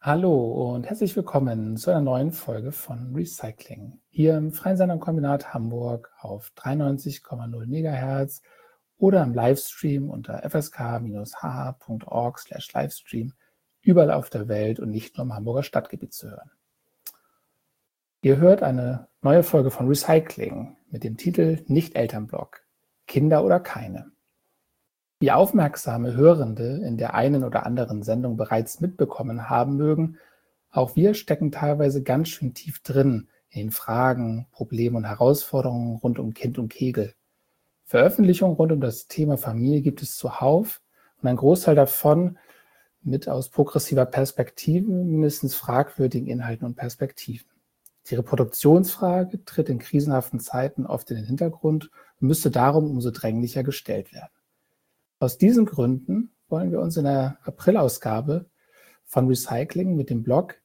Hallo und herzlich willkommen zu einer neuen Folge von Recycling. Hier im Freien Senderkombinat Hamburg auf 93,0 MHz oder im Livestream unter fsk-hh.org/Livestream überall auf der Welt und nicht nur im Hamburger Stadtgebiet zu hören. Ihr hört eine neue Folge von Recycling mit dem Titel Nicht-Elternblock – Kinder oder keine. Wie aufmerksame Hörende in der einen oder anderen Sendung bereits mitbekommen haben mögen, auch wir stecken teilweise ganz schön tief drin in den Fragen, Problemen und Herausforderungen rund um Kind und Kegel. Veröffentlichungen rund um das Thema Familie gibt es zuhauf und ein Großteil davon mit aus progressiver Perspektive mindestens fragwürdigen Inhalten und Perspektiven. Die Reproduktionsfrage tritt in krisenhaften Zeiten oft in den Hintergrund und müsste darum umso dringlicher gestellt werden. Aus diesen Gründen wollen wir uns in der Aprilausgabe von Recycling mit dem Blog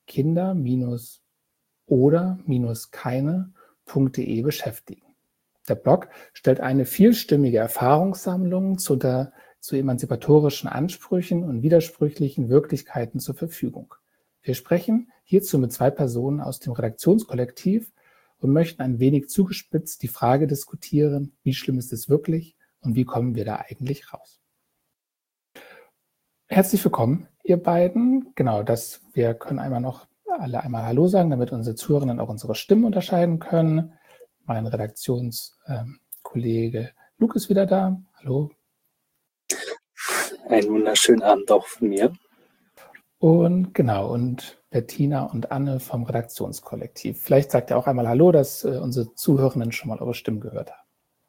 kinder-oder-keine.de beschäftigen. Der Blog stellt eine vielstimmige Erfahrungssammlung zu emanzipatorischen Ansprüchen und widersprüchlichen Wirklichkeiten zur Verfügung. Wir sprechen hierzu mit 2 Personen aus dem Redaktionskollektiv und möchten ein wenig zugespitzt die Frage diskutieren, wie schlimm ist es wirklich und wie kommen wir da eigentlich raus? Herzlich willkommen, ihr beiden. Genau, wir können alle einmal Hallo sagen, damit unsere Zuhörenden auch unsere Stimmen unterscheiden können. Mein Redaktionskollege Luke ist wieder da. Hallo. Einen wunderschönen Abend auch von mir. Und Bettina und Anne vom Redaktionskollektiv. Vielleicht sagt ihr auch einmal Hallo, dass unsere Zuhörenden schon mal eure Stimmen gehört haben.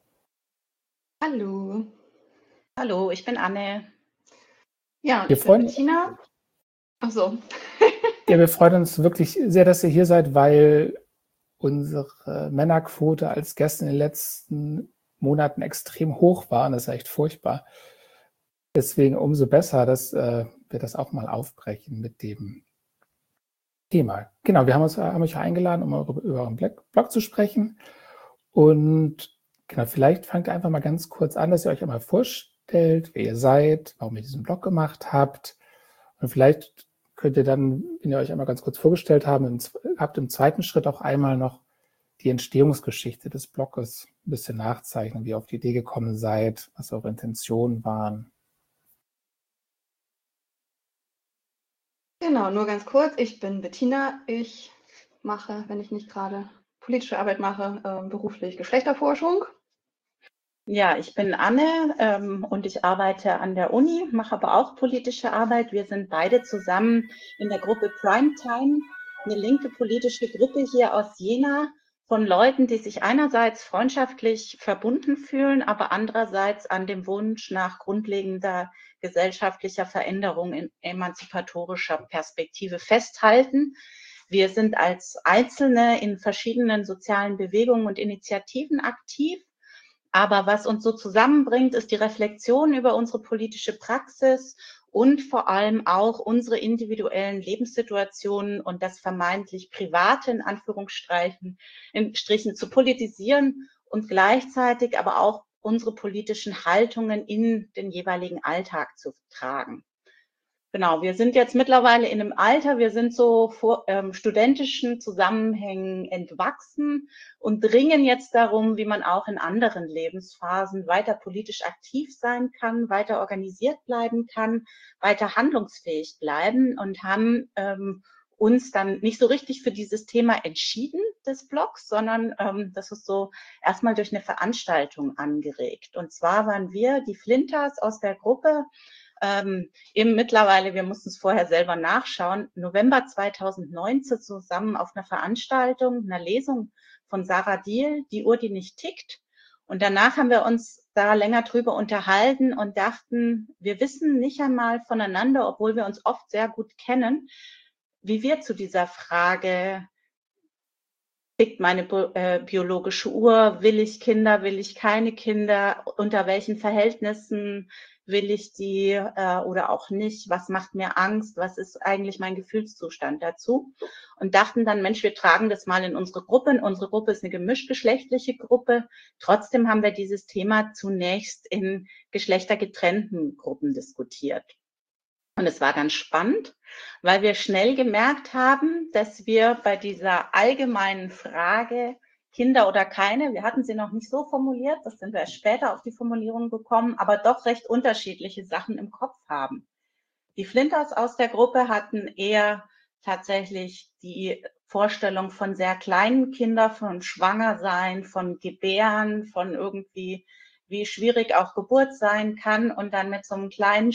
Hallo. Hallo, ich bin Anne. Ja, und ich bin Bettina. Ach so. Ja, wir freuen uns wirklich sehr, dass ihr hier seid, weil unsere Männerquote als Gäste in den letzten Monaten extrem hoch war. Und das ist echt furchtbar. Deswegen umso besser, dass wir das auch mal aufbrechen mit dem Thema. Genau, wir haben euch eingeladen, um über euren Blog zu sprechen. Und genau, vielleicht fangt ihr einfach mal ganz kurz an, dass ihr euch einmal vorstellt, wer ihr seid, warum ihr diesen Blog gemacht habt. Und vielleicht könnt ihr dann, wenn ihr euch einmal ganz kurz vorgestellt habt, im zweiten Schritt auch einmal noch die Entstehungsgeschichte des Blogs ein bisschen nachzeichnen, wie ihr auf die Idee gekommen seid, was eure Intentionen waren. Genau, nur ganz kurz. Ich bin Bettina. Ich mache, wenn ich nicht gerade politische Arbeit mache, beruflich Geschlechterforschung. Ja, ich bin Anne und ich arbeite an der Uni, mache aber auch politische Arbeit. Wir sind beide zusammen in der Gruppe Primetime, eine linke politische Gruppe hier aus Jena von Leuten, die sich einerseits freundschaftlich verbunden fühlen, aber andererseits an dem Wunsch nach grundlegender gesellschaftlicher Veränderung in emanzipatorischer Perspektive festhalten. Wir sind als Einzelne in verschiedenen sozialen Bewegungen und Initiativen aktiv. Aber was uns so zusammenbringt, ist die Reflexion über unsere politische Praxis und vor allem auch unsere individuellen Lebenssituationen und das vermeintlich Private in Anführungsstrichen zu politisieren und gleichzeitig aber auch unsere politischen Haltungen in den jeweiligen Alltag zu tragen. Genau, wir sind jetzt mittlerweile in einem Alter, wir sind so studentischen Zusammenhängen entwachsen und dringen jetzt darum, wie man auch in anderen Lebensphasen weiter politisch aktiv sein kann, weiter organisiert bleiben kann, weiter handlungsfähig bleiben und haben uns dann nicht so richtig für dieses Thema entschieden des Blogs, sondern das ist so erstmal durch eine Veranstaltung angeregt. Und zwar waren wir, die Flinters aus der Gruppe, mittlerweile, wir mussten es vorher selber nachschauen, November 2019 zusammen auf einer Veranstaltung, einer Lesung von Sarah Diehl, Die Uhr, die nicht tickt. Und danach haben wir uns da länger drüber unterhalten und dachten, wir wissen nicht einmal voneinander, obwohl wir uns oft sehr gut kennen, wie wir zu dieser Frage, tickt meine biologische Uhr, will ich Kinder, will ich keine Kinder, unter welchen Verhältnissen will ich die oder auch nicht, was macht mir Angst, was ist eigentlich mein Gefühlszustand dazu und dachten dann, Mensch, wir tragen das mal in unsere Gruppe. Unsere Gruppe ist eine gemischtgeschlechtliche Gruppe. Trotzdem haben wir dieses Thema zunächst in geschlechtergetrennten Gruppen diskutiert. Und es war ganz spannend, weil wir schnell gemerkt haben, dass wir bei dieser allgemeinen Frage Kinder oder keine, wir hatten sie noch nicht so formuliert, das sind wir erst später auf die Formulierung gekommen, aber doch recht unterschiedliche Sachen im Kopf haben. Die Flinters aus der Gruppe hatten eher tatsächlich die Vorstellung von sehr kleinen Kindern, von Schwangersein, von Gebären, von irgendwie, wie schwierig auch Geburt sein kann und dann mit so einem kleinen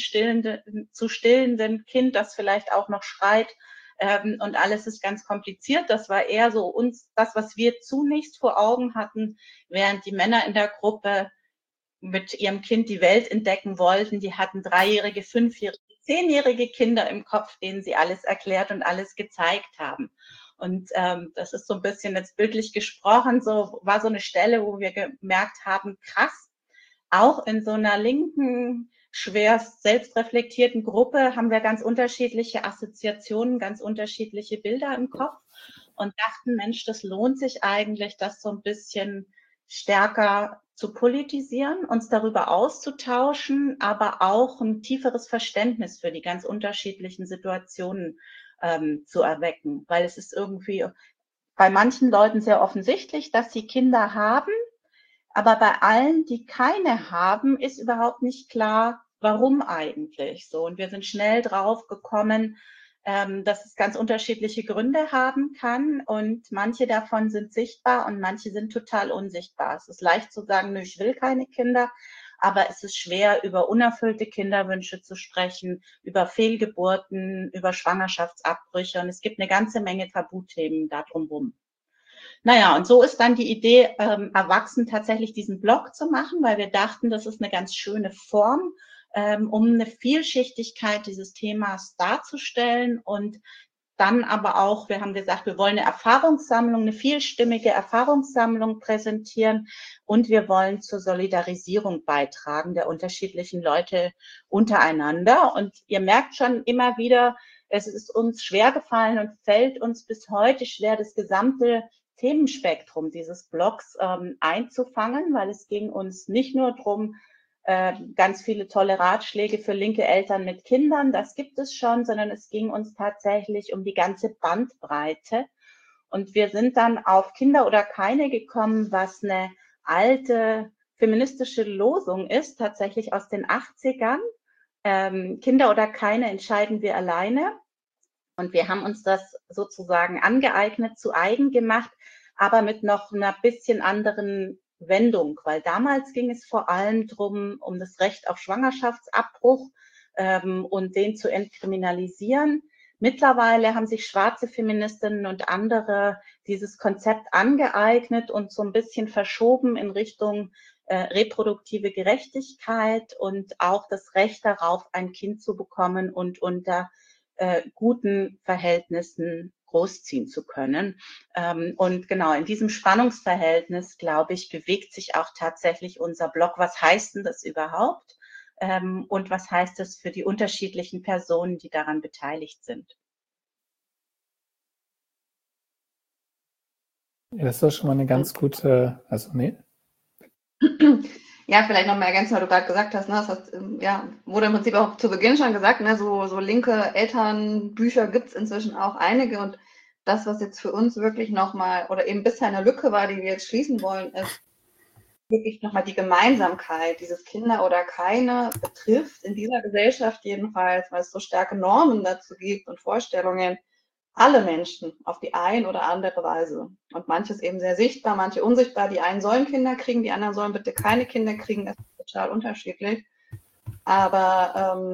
stillenden Kind, das vielleicht auch noch schreit, und alles ist ganz kompliziert. Das war eher so uns das, was wir zunächst vor Augen hatten, während die Männer in der Gruppe mit ihrem Kind die Welt entdecken wollten. Die hatten 3-jährige, 5-jährige, 10-jährige Kinder im Kopf, denen sie alles erklärt und alles gezeigt haben. Und das ist so ein bisschen jetzt bildlich gesprochen, so war so eine Stelle, wo wir gemerkt haben, krass, auch in so einer linken, schwer selbstreflektierten Gruppe haben wir ganz unterschiedliche Assoziationen, ganz unterschiedliche Bilder im Kopf und dachten, Mensch, das lohnt sich eigentlich, das so ein bisschen stärker zu politisieren, uns darüber auszutauschen, aber auch ein tieferes Verständnis für die ganz unterschiedlichen Situationen zu erwecken. Weil es ist irgendwie bei manchen Leuten sehr offensichtlich, dass sie Kinder haben, aber bei allen, die keine haben, ist überhaupt nicht klar, warum eigentlich so. Und wir sind schnell drauf gekommen, dass es ganz unterschiedliche Gründe haben kann und manche davon sind sichtbar und manche sind total unsichtbar. Es ist leicht zu sagen, nö, ich will keine Kinder, aber es ist schwer, über unerfüllte Kinderwünsche zu sprechen, über Fehlgeburten, über Schwangerschaftsabbrüche und es gibt eine ganze Menge Tabuthemen da drumherum. Naja, und so ist dann die Idee erwachsen, tatsächlich diesen Blog zu machen, weil wir dachten, das ist eine ganz schöne Form, um eine Vielschichtigkeit dieses Themas darzustellen und dann aber auch, wir haben gesagt, wir wollen eine Erfahrungssammlung, eine vielstimmige Erfahrungssammlung präsentieren und wir wollen zur Solidarisierung beitragen der unterschiedlichen Leute untereinander. Und ihr merkt schon immer wieder, es ist uns schwer gefallen und fällt uns bis heute schwer, das gesamte Themenspektrum dieses Blogs einzufangen, weil es ging uns nicht nur darum, ganz viele tolle Ratschläge für linke Eltern mit Kindern, das gibt es schon, sondern es ging uns tatsächlich um die ganze Bandbreite. Und wir sind dann auf Kinder oder keine gekommen, was eine alte feministische Losung ist, tatsächlich aus den 80ern. Kinder oder keine entscheiden wir alleine. Und wir haben uns das sozusagen angeeignet, zu eigen gemacht, aber mit noch einer bisschen anderen Wendung, weil damals ging es vor allem darum, um das Recht auf Schwangerschaftsabbruch und den zu entkriminalisieren. Mittlerweile haben sich schwarze Feministinnen und andere dieses Konzept angeeignet und so ein bisschen verschoben in Richtung reproduktive Gerechtigkeit und auch das Recht darauf, ein Kind zu bekommen und unter guten Verhältnissen großziehen zu können. Und genau in diesem Spannungsverhältnis, glaube ich, bewegt sich auch tatsächlich unser Blog. Was heißt denn das überhaupt? Und was heißt das für die unterschiedlichen Personen, die daran beteiligt sind? Ja, das ist doch schon mal eine ganz gute, also nee. Ja, vielleicht nochmal ergänzen, weil du gerade gesagt hast, ne, das heißt, ja, wurde im Prinzip auch zu Beginn schon gesagt, ne, so linke Elternbücher gibt es inzwischen auch einige und das, was jetzt für uns wirklich nochmal oder eben bisher eine Lücke war, die wir jetzt schließen wollen, ist wirklich nochmal die Gemeinsamkeit, dieses Kinder oder keine betrifft in dieser Gesellschaft jedenfalls, weil es so starke Normen dazu gibt und Vorstellungen, alle Menschen auf die ein oder andere Weise. Und manches eben sehr sichtbar, manche unsichtbar. Die einen sollen Kinder kriegen, die anderen sollen bitte keine Kinder kriegen. Das ist total unterschiedlich. Aber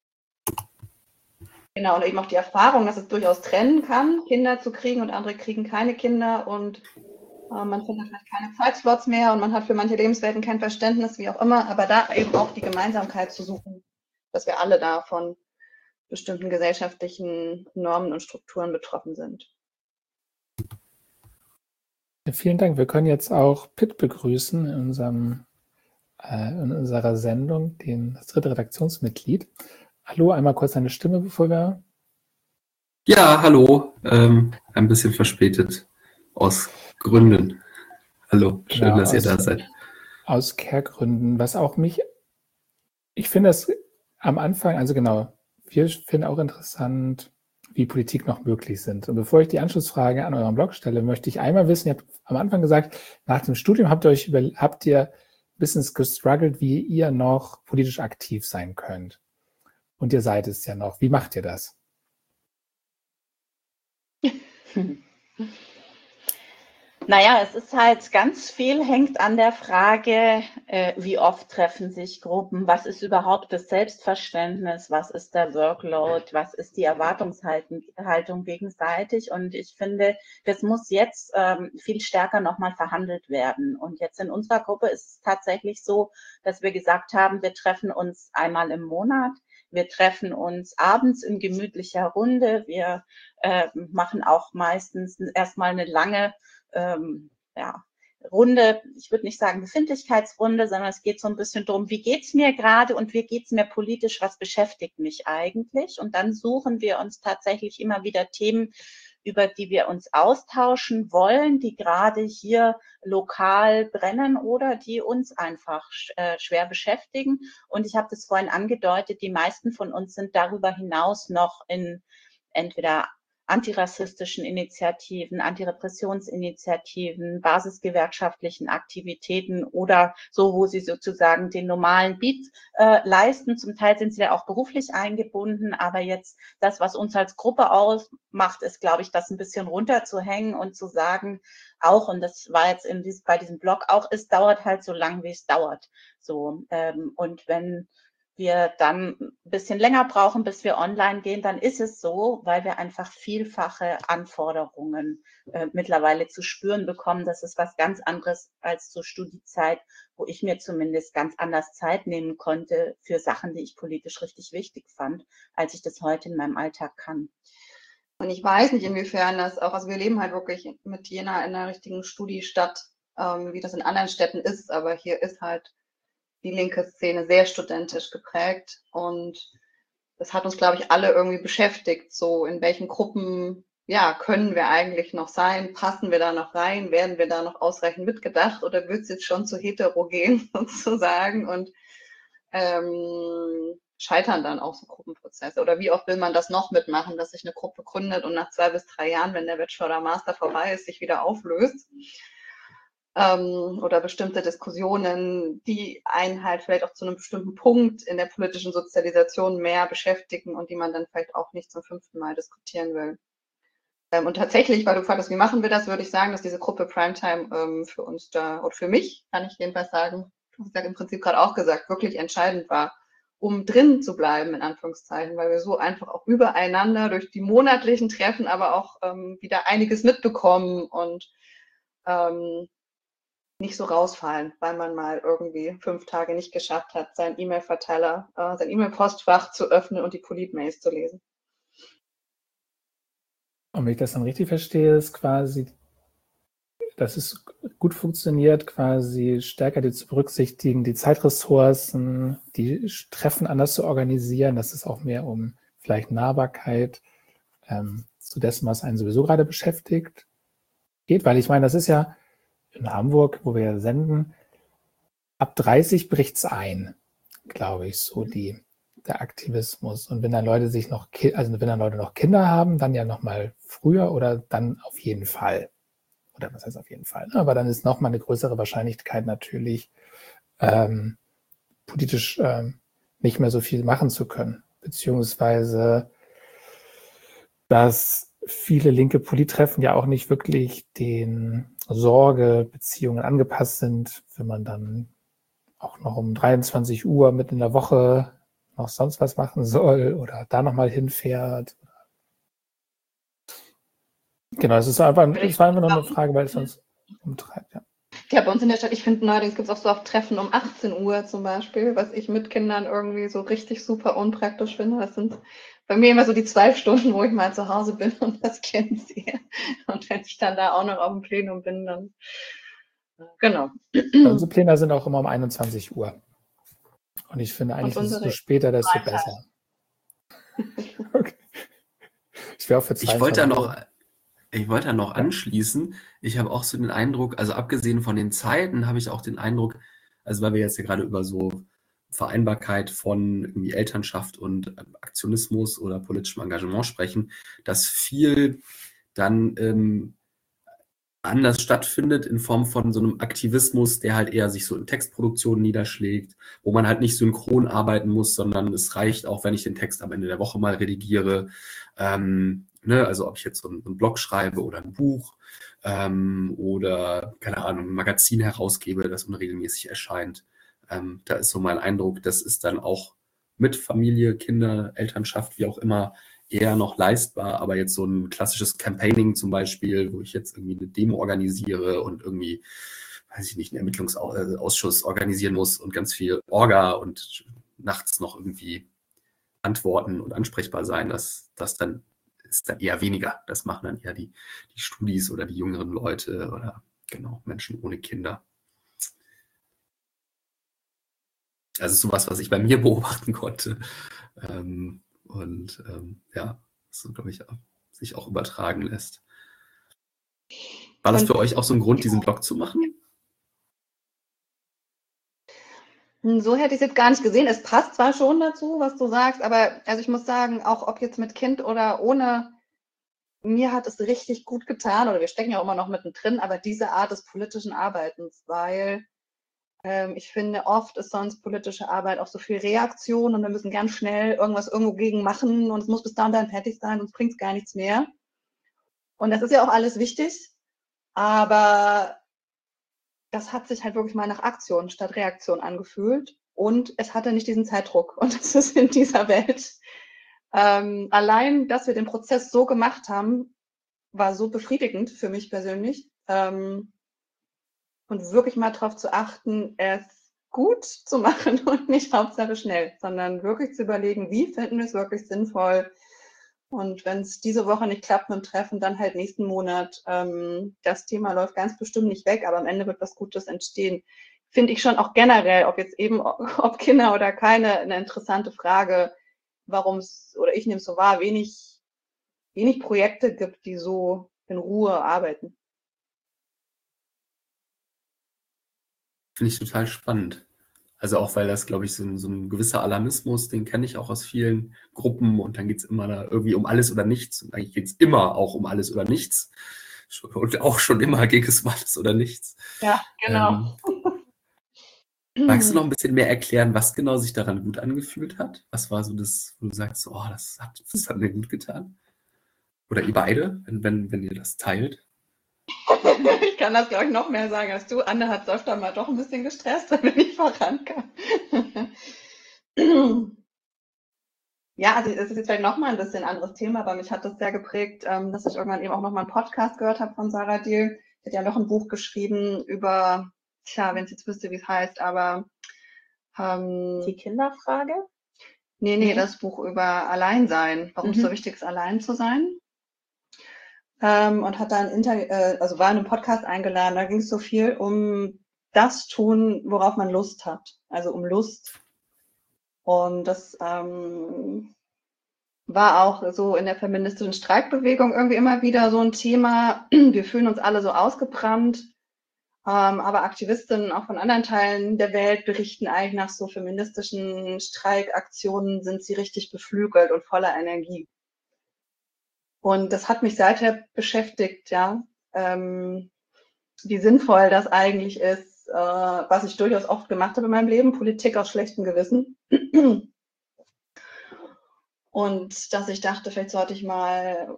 genau, und eben auch die Erfahrung, dass es durchaus trennen kann, Kinder zu kriegen und andere kriegen keine Kinder und man findet vielleicht keine Zeitslots mehr und man hat für manche Lebenswelten kein Verständnis, wie auch immer. Aber da eben auch die Gemeinsamkeit zu suchen, dass wir alle da von bestimmten gesellschaftlichen Normen und Strukturen betroffen sind. Ja, vielen Dank. Wir können jetzt auch Pitt begrüßen in unserer Sendung, das dritte Redaktionsmitglied. Hallo, einmal kurz deine Stimme, bevor wir... Ja, hallo. Ein bisschen verspätet aus Gründen. Hallo, schön, Genau, dass ihr da seid. Aus Care-Gründen, was auch ich finde das am Anfang, also genau, wir finden auch interessant, wie Politik noch möglich sind. Und bevor ich die Anschlussfrage an euren Blog stelle, möchte ich einmal wissen, ihr habt am Anfang gesagt, nach dem Studium habt ihr ein bisschen gestruggelt, wie ihr noch politisch aktiv sein könnt. Und ihr seid es ja noch. Wie macht ihr das? Naja, es ist halt ganz viel, hängt an der Frage, wie oft treffen sich Gruppen, was ist überhaupt das Selbstverständnis, was ist der Workload, was ist die Erwartungshaltung gegenseitig. Und ich finde, das muss jetzt viel stärker nochmal verhandelt werden. Und jetzt in unserer Gruppe ist es tatsächlich so, dass wir gesagt haben, wir treffen uns einmal im Monat. Wir treffen uns abends in gemütlicher Runde. Wir machen auch meistens erstmal eine lange Runde, ich würde nicht sagen Befindlichkeitsrunde, sondern es geht so ein bisschen darum, wie geht's mir gerade und wie geht's mir politisch, was beschäftigt mich eigentlich? Und dann suchen wir uns tatsächlich immer wieder Themen, über die wir uns austauschen wollen, die gerade hier lokal brennen oder die uns einfach schwer beschäftigen. Und ich habe das vorhin angedeutet, die meisten von uns sind darüber hinaus noch in entweder antirassistischen Initiativen, Antirepressionsinitiativen, basisgewerkschaftlichen Aktivitäten oder so, wo sie sozusagen den normalen Beat leisten. Zum Teil sind sie ja auch beruflich eingebunden, aber jetzt das, was uns als Gruppe ausmacht, ist, glaube ich, das ein bisschen runterzuhängen und zu sagen, auch, und das war jetzt bei diesem Blog auch, es dauert halt so lang, wie es dauert. So, und wenn wir dann ein bisschen länger brauchen, bis wir online gehen, dann ist es so, weil wir einfach vielfache Anforderungen mittlerweile zu spüren bekommen. Das ist was ganz anderes als zur Studiezeit, wo ich mir zumindest ganz anders Zeit nehmen konnte für Sachen, die ich politisch richtig wichtig fand, als ich das heute in meinem Alltag kann. Und ich weiß nicht, inwiefern das auch, also wir leben halt wirklich mit Jena in einer richtigen Studiestadt, wie das in anderen Städten ist, aber hier ist halt die linke Szene sehr studentisch geprägt und das hat uns, glaube ich, alle irgendwie beschäftigt, so in welchen Gruppen, ja, können wir eigentlich noch sein, passen wir da noch rein, werden wir da noch ausreichend mitgedacht oder wird es jetzt schon zu heterogen sozusagen und scheitern dann auch so Gruppenprozesse oder wie oft will man das noch mitmachen, dass sich eine Gruppe gründet und nach 2 bis 3 Jahren, wenn der Bachelor oder Master vorbei ist, sich wieder auflöst. Oder bestimmte Diskussionen, die einen halt vielleicht auch zu einem bestimmten Punkt in der politischen Sozialisation mehr beschäftigen und die man dann vielleicht auch nicht zum 5. Mal diskutieren will. Und tatsächlich, weil du fragtest, wie machen wir das, würde ich sagen, dass diese Gruppe Primetime für uns da, oder für mich, kann ich jedenfalls sagen, du hast ja im Prinzip gerade auch gesagt, wirklich entscheidend war, um drin zu bleiben, in Anführungszeichen, weil wir so einfach auch übereinander durch die monatlichen Treffen aber auch wieder einiges mitbekommen und nicht so rausfallen, weil man mal irgendwie 5 Tage nicht geschafft hat, seinen E-Mail-Verteiler, sein E-Mail-Postfach zu öffnen und die Polit-Mails zu lesen. Und wenn ich das dann richtig verstehe, ist quasi, dass es gut funktioniert, quasi stärker die zu berücksichtigen, die Zeitressourcen, die Treffen anders zu organisieren, dass es auch mehr um vielleicht Nahbarkeit zu dessen, was einen sowieso gerade beschäftigt, geht. Weil ich meine, das ist ja in Hamburg, wo wir senden, ab 30 bricht es ein, glaube ich, so der Aktivismus. Und wenn dann Leute noch Kinder haben, dann ja noch mal früher oder dann auf jeden Fall. Oder was heißt auf jeden Fall? Aber dann ist noch mal eine größere Wahrscheinlichkeit natürlich, politisch nicht mehr so viel machen zu können. Beziehungsweise, dass viele linke Polittreffen ja auch nicht wirklich den Sorgebeziehungen angepasst sind, wenn man dann auch noch um 23 Uhr mitten in der Woche noch sonst was machen soll oder da nochmal hinfährt. Genau, es war einfach noch eine Frage, weil es uns umtreibt, ja. Ja, bei uns in der Stadt, ich finde neuerdings gibt es auch so oft Treffen um 18 Uhr zum Beispiel, was ich mit Kindern irgendwie so richtig super unpraktisch finde. Das sind bei mir immer so die 2 Stunden, wo ich mal zu Hause bin und das Kind sehe. Und wenn ich dann da auch noch auf dem Plenum bin, dann genau. Unsere Pläne sind auch immer um 21 Uhr. Und ich finde eigentlich, desto später, desto besser. Okay. Ich wäre auch für 22 Ich wollte da noch anschließen, ich habe auch so den Eindruck, also abgesehen von den Zeiten, habe ich auch den Eindruck, also weil wir jetzt ja gerade über so Vereinbarkeit von irgendwie Elternschaft und Aktionismus oder politischem Engagement sprechen, dass viel dann anders stattfindet in Form von so einem Aktivismus, der halt eher sich so in Textproduktionen niederschlägt, wo man halt nicht synchron arbeiten muss, sondern es reicht auch, wenn ich den Text am Ende der Woche mal redigiere. Also ob ich jetzt so einen Blog schreibe oder ein Buch oder, keine Ahnung, ein Magazin herausgebe, das unregelmäßig erscheint. Da ist so mein Eindruck, das ist dann auch mit Familie, Kinder, Elternschaft, wie auch immer, eher noch leistbar, aber jetzt so ein klassisches Campaigning zum Beispiel, wo ich jetzt irgendwie eine Demo organisiere und irgendwie, weiß ich nicht, einen Ermittlungsausschuss organisieren muss und ganz viel Orga und nachts noch irgendwie antworten und ansprechbar sein, das dann ist dann eher weniger. Das machen dann eher die Studis oder die jüngeren Leute oder genau, Menschen ohne Kinder. Also sowas, was ich bei mir beobachten konnte. So glaube ich, sich auch übertragen lässt. War das für euch auch so ein Grund, diesen Blog zu machen? So hätte ich es jetzt gar nicht gesehen. Es passt zwar schon dazu, was du sagst, aber also ich muss sagen, auch ob jetzt mit Kind oder ohne, mir hat es richtig gut getan, oder wir stecken ja auch immer noch mittendrin, aber diese Art des politischen Arbeitens, weil ich finde, oft ist sonst politische Arbeit auch so viel Reaktion und wir müssen ganz schnell irgendwas irgendwo gegen machen und es muss bis da und dann fertig sein, sonst bringt es gar nichts mehr. Und das ist ja auch alles wichtig, aber das hat sich halt wirklich mal nach Aktion statt Reaktion angefühlt und es hatte nicht diesen Zeitdruck. Und das ist in dieser Welt. Allein, dass wir den Prozess so gemacht haben, war so befriedigend für mich persönlich. Und wirklich mal darauf zu achten, es gut zu machen und nicht Hauptsache schnell, sondern wirklich zu überlegen, wie finden wir es wirklich sinnvoll. Und wenn es diese Woche nicht klappt mit dem Treffen, dann halt nächsten Monat. Das Thema läuft ganz bestimmt nicht weg, aber am Ende wird was Gutes entstehen. Finde ich schon auch generell, ob jetzt eben, ob Kinder oder keine, eine interessante Frage, warum es, oder ich nehme es so wahr, wenig Projekte gibt, die so in Ruhe arbeiten. Finde ich total spannend. Also auch, weil das, glaube ich, so ein gewisser Alarmismus, den kenne ich auch aus vielen Gruppen und dann geht es immer da irgendwie um alles oder nichts. Und eigentlich geht es immer auch um alles oder nichts. Und auch schon immer ging es um alles oder nichts. Ja, genau. Magst du noch ein bisschen mehr erklären, was genau sich daran gut angefühlt hat? Was war so das, wo du sagst, oh, das hat mir gut getan? Oder ihr beide, wenn ihr das teilt? Ich kann das, glaube ich, noch mehr sagen als du. Anne hat es öfter mal doch ein bisschen gestresst, wenn ich nicht vorankam. Ja, also es ist jetzt vielleicht nochmal ein bisschen anderes Thema, aber mich hat das sehr geprägt, dass ich irgendwann eben auch nochmal einen Podcast gehört habe von Sarah Diel. Die hat ja noch ein Buch geschrieben über, wenn es jetzt wüsste, wie es heißt, aber Die Kinderfrage? Nee, das Buch über Alleinsein, warum es so wichtig ist, allein zu sein. Und hat dann war in einem Podcast eingeladen, da ging es so viel um das tun, worauf man Lust hat, also um Lust. Und das war auch so in der feministischen Streikbewegung irgendwie immer wieder so ein Thema. Wir fühlen uns alle so ausgebrannt, aber Aktivistinnen auch von anderen Teilen der Welt berichten eigentlich, nach so feministischen Streikaktionen sind sie richtig beflügelt und voller Energie. Und das hat mich seither beschäftigt, ja, wie sinnvoll das eigentlich ist, was ich durchaus oft gemacht habe in meinem Leben, Politik aus schlechtem Gewissen. Und dass ich dachte, vielleicht sollte ich mal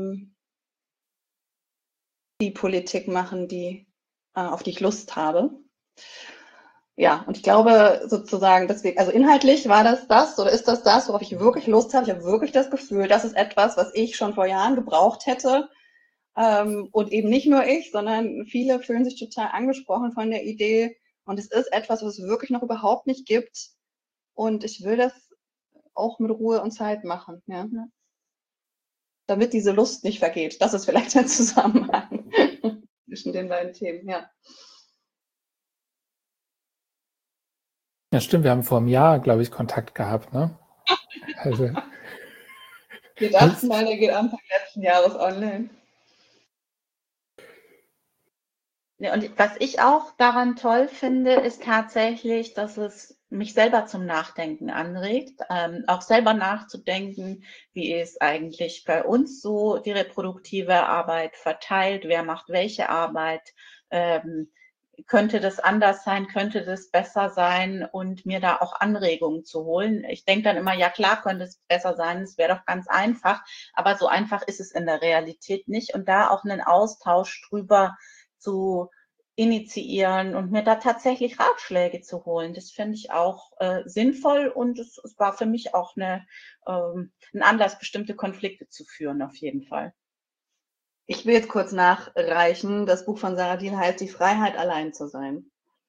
die Politik machen, auf die ich Lust habe. Ja, und ich glaube sozusagen, deswegen, also inhaltlich war das oder ist das, worauf ich wirklich Lust habe. Ich habe wirklich das Gefühl, das ist etwas, was ich schon vor Jahren gebraucht hätte. Und eben nicht nur ich, sondern viele fühlen sich total angesprochen von der Idee. Und es ist etwas, was es wirklich noch überhaupt nicht gibt. Und ich will das auch mit Ruhe und Zeit machen, ja. Damit diese Lust nicht vergeht. Das ist vielleicht ein Zusammenhang zwischen den beiden Themen, ja. Ja, stimmt, wir haben vor einem Jahr, glaube ich, Kontakt gehabt, ne? Also, Wir dachten mal, der geht Anfang letzten Jahres online. Ja, und was ich auch daran toll finde, ist tatsächlich, dass es mich selber zum Nachdenken anregt, auch selber nachzudenken, wie ist eigentlich bei uns so die reproduktive Arbeit verteilt, wer macht welche Arbeit, könnte das anders sein, könnte das besser sein und mir da auch Anregungen zu holen. Ich denke dann immer, ja klar könnte es besser sein, es wäre doch ganz einfach, aber so einfach ist es in der Realität nicht und da auch einen Austausch drüber zu initiieren und mir da tatsächlich Ratschläge zu holen. Das finde ich auch sinnvoll und es war für mich auch ein Anlass, bestimmte Konflikte zu führen, auf jeden Fall. Ich will jetzt kurz nachreichen. Das Buch von Sarah Diehl heißt Die Freiheit, allein zu sein.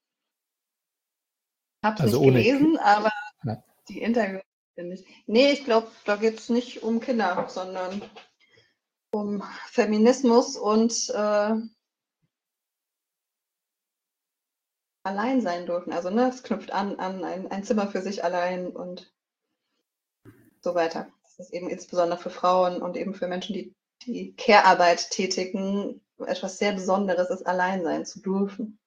Ich habe es Also nicht ohne gelesen, aber Nein. die Interviews finde ich. Nee, ich glaube, da geht es nicht um Kinder, sondern um Feminismus und allein sein dürfen. Also ne, es knüpft an ein Zimmer für sich allein und so weiter. Das ist eben insbesondere für Frauen und eben für Menschen, die Care-Arbeit tätigen, etwas sehr Besonderes ist, allein sein zu dürfen.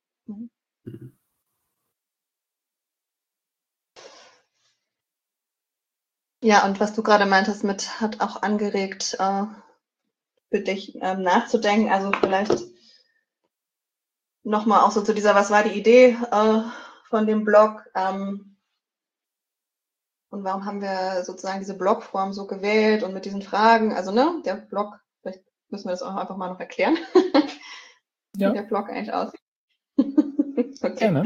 Ja, und was du gerade meintest mit, hat auch angeregt, für dich nachzudenken. Also vielleicht nochmal auch so zu dieser, was war die Idee von dem Blog? Und warum haben wir sozusagen diese Blogform so gewählt und mit diesen Fragen? Also ne, der Blog, vielleicht müssen wir das auch einfach mal noch erklären, Ja. wie der Blog eigentlich aussieht. Okay. Gerne.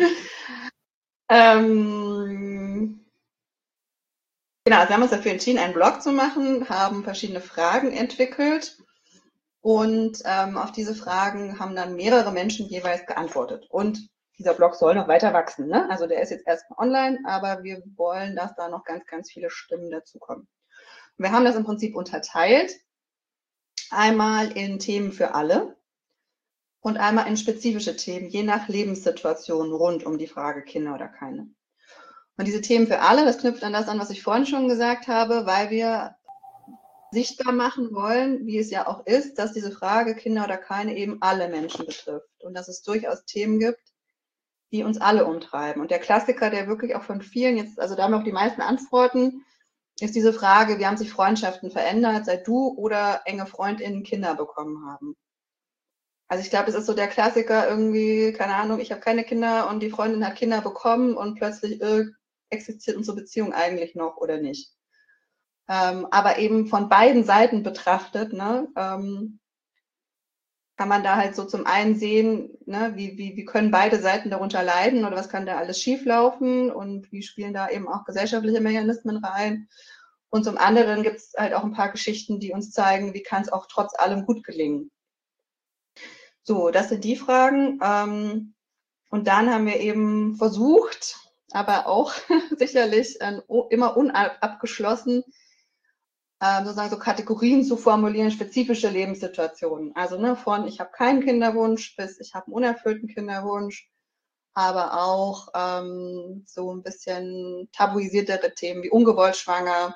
Genau, also wir haben uns dafür entschieden, einen Blog zu machen, haben verschiedene Fragen entwickelt und auf diese Fragen haben dann mehrere Menschen jeweils geantwortet. Und dieser Blog soll noch weiter wachsen, ne? Also der ist jetzt erstmal online, aber wir wollen, dass da noch ganz, ganz viele Stimmen dazukommen. Wir haben das im Prinzip unterteilt, einmal in Themen für alle und einmal in spezifische Themen, je nach Lebenssituation rund um die Frage Kinder oder keine. Und diese Themen für alle, das knüpft an das an, was ich vorhin schon gesagt habe, weil wir sichtbar machen wollen, wie es ja auch ist, dass diese Frage Kinder oder keine eben alle Menschen betrifft und dass es durchaus Themen gibt, die uns alle umtreiben. Und der Klassiker, der wirklich auch von vielen jetzt, also da haben wir auch die meisten Antworten, ist diese Frage, wie haben sich Freundschaften verändert, seit du oder enge FreundInnen Kinder bekommen haben? Also ich glaube, es ist so der Klassiker irgendwie, keine Ahnung, ich habe keine Kinder und die Freundin hat Kinder bekommen und plötzlich existiert unsere Beziehung eigentlich noch oder nicht. Aber eben von beiden Seiten betrachtet, ne, kann man da halt so zum einen sehen, ne, wie können beide Seiten darunter leiden oder was kann da alles schieflaufen und wie spielen da eben auch gesellschaftliche Mechanismen rein. Und zum anderen gibt es halt auch ein paar Geschichten, die uns zeigen, wie kann es auch trotz allem gut gelingen. So, das sind die Fragen. Und dann haben wir eben versucht, aber auch sicherlich immer unabgeschlossen, sozusagen so Kategorien zu formulieren, spezifische Lebenssituationen. Also ne, von ich habe keinen Kinderwunsch bis ich habe einen unerfüllten Kinderwunsch, aber auch so ein bisschen tabuisiertere Themen wie ungewollt schwanger,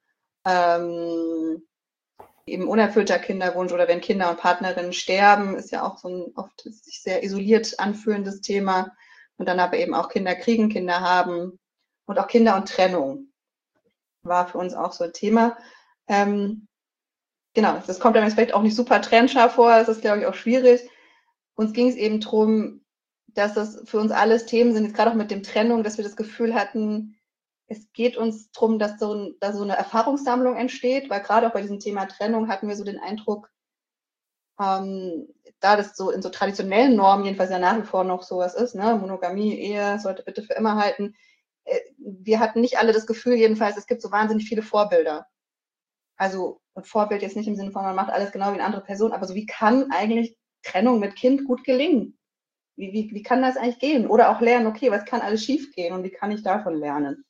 eben unerfüllter Kinderwunsch oder wenn Kinder und Partnerinnen sterben, ist ja auch so ein oft sich sehr isoliert anfühlendes Thema. Und dann aber eben auch Kinder kriegen, Kinder haben und auch Kinder und Trennung war für uns auch so ein Thema. Genau, das kommt einem vielleicht auch nicht super trennscharf vor, das ist, glaube ich, auch schwierig. Uns ging es eben darum, dass das für uns alles Themen sind, jetzt gerade auch mit dem Trennung, dass wir das Gefühl hatten, es geht uns darum, dass so eine Erfahrungssammlung entsteht, weil gerade auch bei diesem Thema Trennung hatten wir so den Eindruck, da das so in so traditionellen Normen jedenfalls ja nach wie vor noch sowas ist, ne, Monogamie, Ehe, sollte bitte für immer halten. Wir hatten nicht alle das Gefühl jedenfalls, es gibt so wahnsinnig viele Vorbilder. Also und Vorbild jetzt nicht im Sinne von, man macht alles genau wie eine andere Person, aber so wie kann eigentlich Trennung mit Kind gut gelingen? Wie kann das eigentlich gehen? Oder auch lernen, okay, was kann alles schief gehen und wie kann ich davon lernen?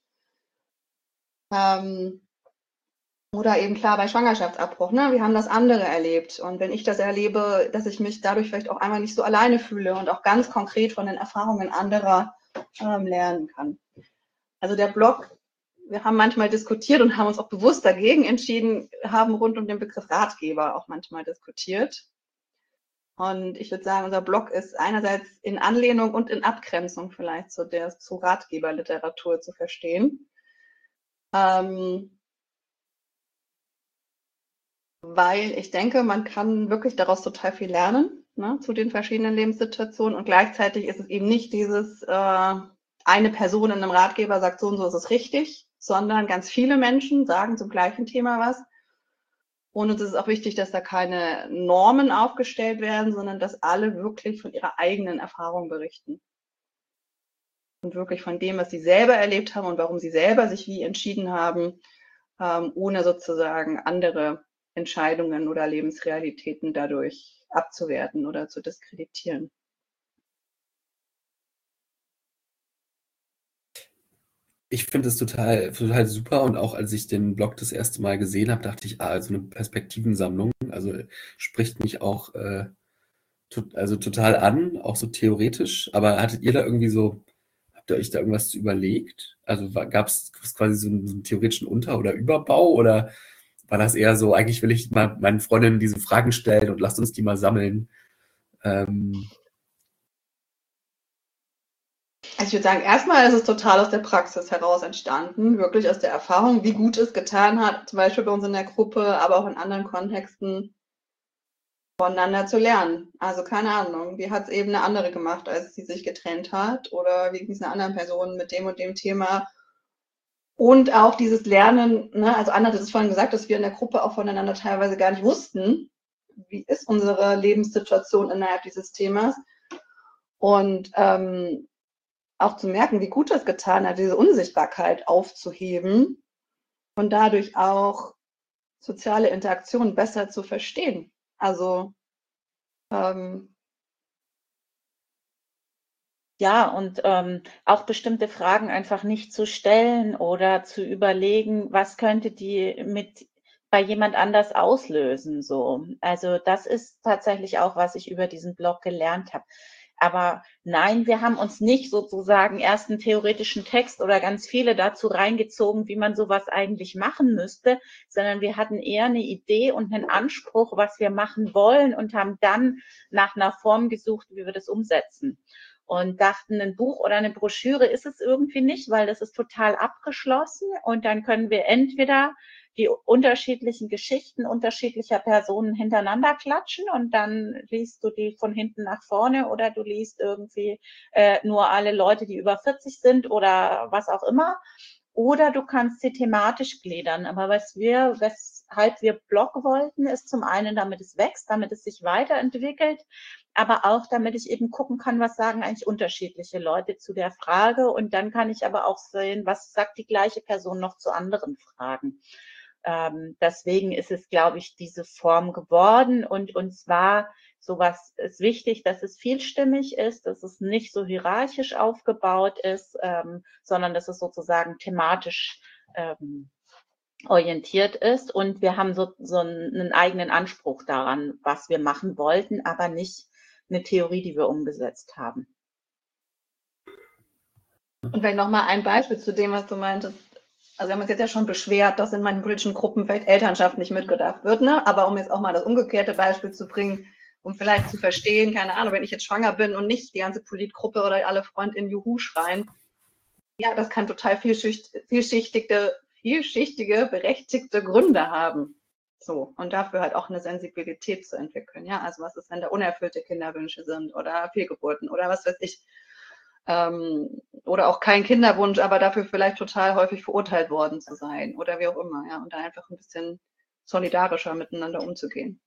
Oder eben klar bei Schwangerschaftsabbruch, ne? Wir haben das andere erlebt. Und wenn ich das erlebe, dass ich mich dadurch vielleicht auch einmal nicht so alleine fühle und auch ganz konkret von den Erfahrungen anderer lernen kann. Also der Blog, wir haben manchmal diskutiert und haben uns auch bewusst dagegen entschieden, haben rund um den Begriff Ratgeber auch manchmal diskutiert. Und ich würde sagen, unser Blog ist einerseits in Anlehnung und in Abgrenzung vielleicht zu Ratgeberliteratur zu verstehen. Weil ich denke, man kann wirklich daraus total viel lernen, ne, zu den verschiedenen Lebenssituationen. Und gleichzeitig ist es eben nicht dieses, eine Person in einem Ratgeber sagt, so und so ist es richtig, sondern ganz viele Menschen sagen zum gleichen Thema was. Und uns ist auch wichtig, dass da keine Normen aufgestellt werden, sondern dass alle wirklich von ihrer eigenen Erfahrung berichten. Und wirklich von dem, was sie selber erlebt haben und warum sie selber sich wie entschieden haben, ohne sozusagen andere Entscheidungen oder Lebensrealitäten dadurch abzuwerten oder zu diskreditieren. Ich finde es total super und auch als ich den Blog das erste Mal gesehen habe, dachte ich, also eine Perspektivensammlung, also spricht mich auch total an, auch so theoretisch. Aber habt ihr euch da irgendwas zu überlegt? Also gab es quasi so einen theoretischen Unter- oder Überbau oder war das eher so, eigentlich will ich mal meinen Freundinnen diese Fragen stellen und lasst uns die mal sammeln? Also ich würde sagen, erstmal ist es total aus der Praxis heraus entstanden, wirklich aus der Erfahrung, wie gut es getan hat, zum Beispiel bei uns in der Gruppe, aber auch in anderen Kontexten, voneinander zu lernen. Also keine Ahnung, wie hat es eben eine andere gemacht, als sie sich getrennt hat, oder wie ging es einer anderen Person mit dem und dem Thema. Und auch dieses Lernen, ne, also Anna hat es vorhin gesagt, dass wir in der Gruppe auch voneinander teilweise gar nicht wussten, wie ist unsere Lebenssituation innerhalb dieses Themas. Und auch zu merken, wie gut das getan hat, diese Unsichtbarkeit aufzuheben und dadurch auch soziale Interaktion besser zu verstehen. Also Ja, und auch bestimmte Fragen einfach nicht zu stellen oder zu überlegen, was könnte die bei jemand anders auslösen, so. Also das ist tatsächlich auch, was ich über diesen Blog gelernt habe. Aber nein, wir haben uns nicht sozusagen erst einen theoretischen Text oder ganz viele dazu reingezogen, wie man sowas eigentlich machen müsste, sondern wir hatten eher eine Idee und einen Anspruch, was wir machen wollen und haben dann nach einer Form gesucht, wie wir das umsetzen. Und dachten, ein Buch oder eine Broschüre ist es irgendwie nicht, weil das ist total abgeschlossen und dann können wir entweder die unterschiedlichen Geschichten unterschiedlicher Personen hintereinander klatschen und dann liest du die von hinten nach vorne oder du liest irgendwie nur alle Leute, die über 40 sind oder was auch immer. Oder du kannst sie thematisch gliedern. Aber weshalb wir Blog wollten, ist zum einen, damit es wächst, damit es sich weiterentwickelt, aber auch, damit ich eben gucken kann, was sagen eigentlich unterschiedliche Leute zu der Frage. Und dann kann ich aber auch sehen, was sagt die gleiche Person noch zu anderen Fragen. Deswegen ist es, glaube ich, diese Form geworden. Und zwar sowas ist wichtig, dass es vielstimmig ist, dass es nicht so hierarchisch aufgebaut ist, sondern dass es sozusagen thematisch orientiert ist. Und wir haben so einen eigenen Anspruch daran, was wir machen wollten, aber nicht eine Theorie, die wir umgesetzt haben. Und vielleicht nochmal ein Beispiel zu dem, was du meintest. Also wir haben uns jetzt ja schon beschwert, dass in manchen politischen Gruppen vielleicht Elternschaft nicht mitgedacht wird, ne? Aber um jetzt auch mal das umgekehrte Beispiel zu bringen, um vielleicht zu verstehen, keine Ahnung, wenn ich jetzt schwanger bin und nicht die ganze Politgruppe oder alle FreundInnen Juhu schreien, ja, das kann total vielschichtige, berechtigte Gründe haben. So, und dafür halt auch eine Sensibilität zu entwickeln. Ja, also was ist, wenn da unerfüllte Kinderwünsche sind oder Fehlgeburten oder was weiß ich. Oder auch kein Kinderwunsch, aber dafür vielleicht total häufig verurteilt worden zu sein oder wie auch immer, ja, und da einfach ein bisschen solidarischer miteinander umzugehen.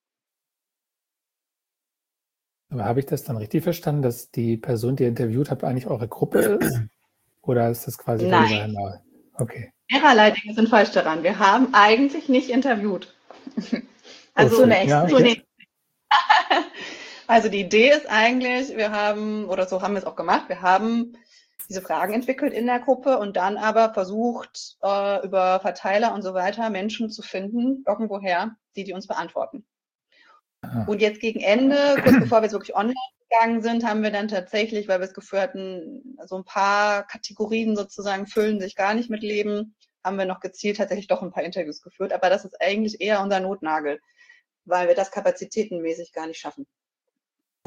Aber habe ich das dann richtig verstanden, dass die Person, die ihr interviewt habt, eigentlich eure Gruppe ist? Oder ist das quasi darüber hinaus? Okay. Mehrerlei Dinge sind falsch daran. Wir haben eigentlich nicht interviewt. Also zunächst ja, nicht. okay. Also die Idee ist eigentlich, wir haben, oder so haben wir es auch gemacht, wir haben diese Fragen entwickelt in der Gruppe und dann aber versucht, über Verteiler und so weiter Menschen zu finden, irgendwoher, die uns beantworten. Aha. Und jetzt gegen Ende, kurz bevor wir jetzt wirklich online gegangen sind, haben wir dann tatsächlich, weil wir das Gefühl hatten, so ein paar Kategorien sozusagen füllen sich gar nicht mit Leben, haben wir noch gezielt tatsächlich doch ein paar Interviews geführt. Aber das ist eigentlich eher unser Notnagel, weil wir das kapazitätenmäßig gar nicht schaffen.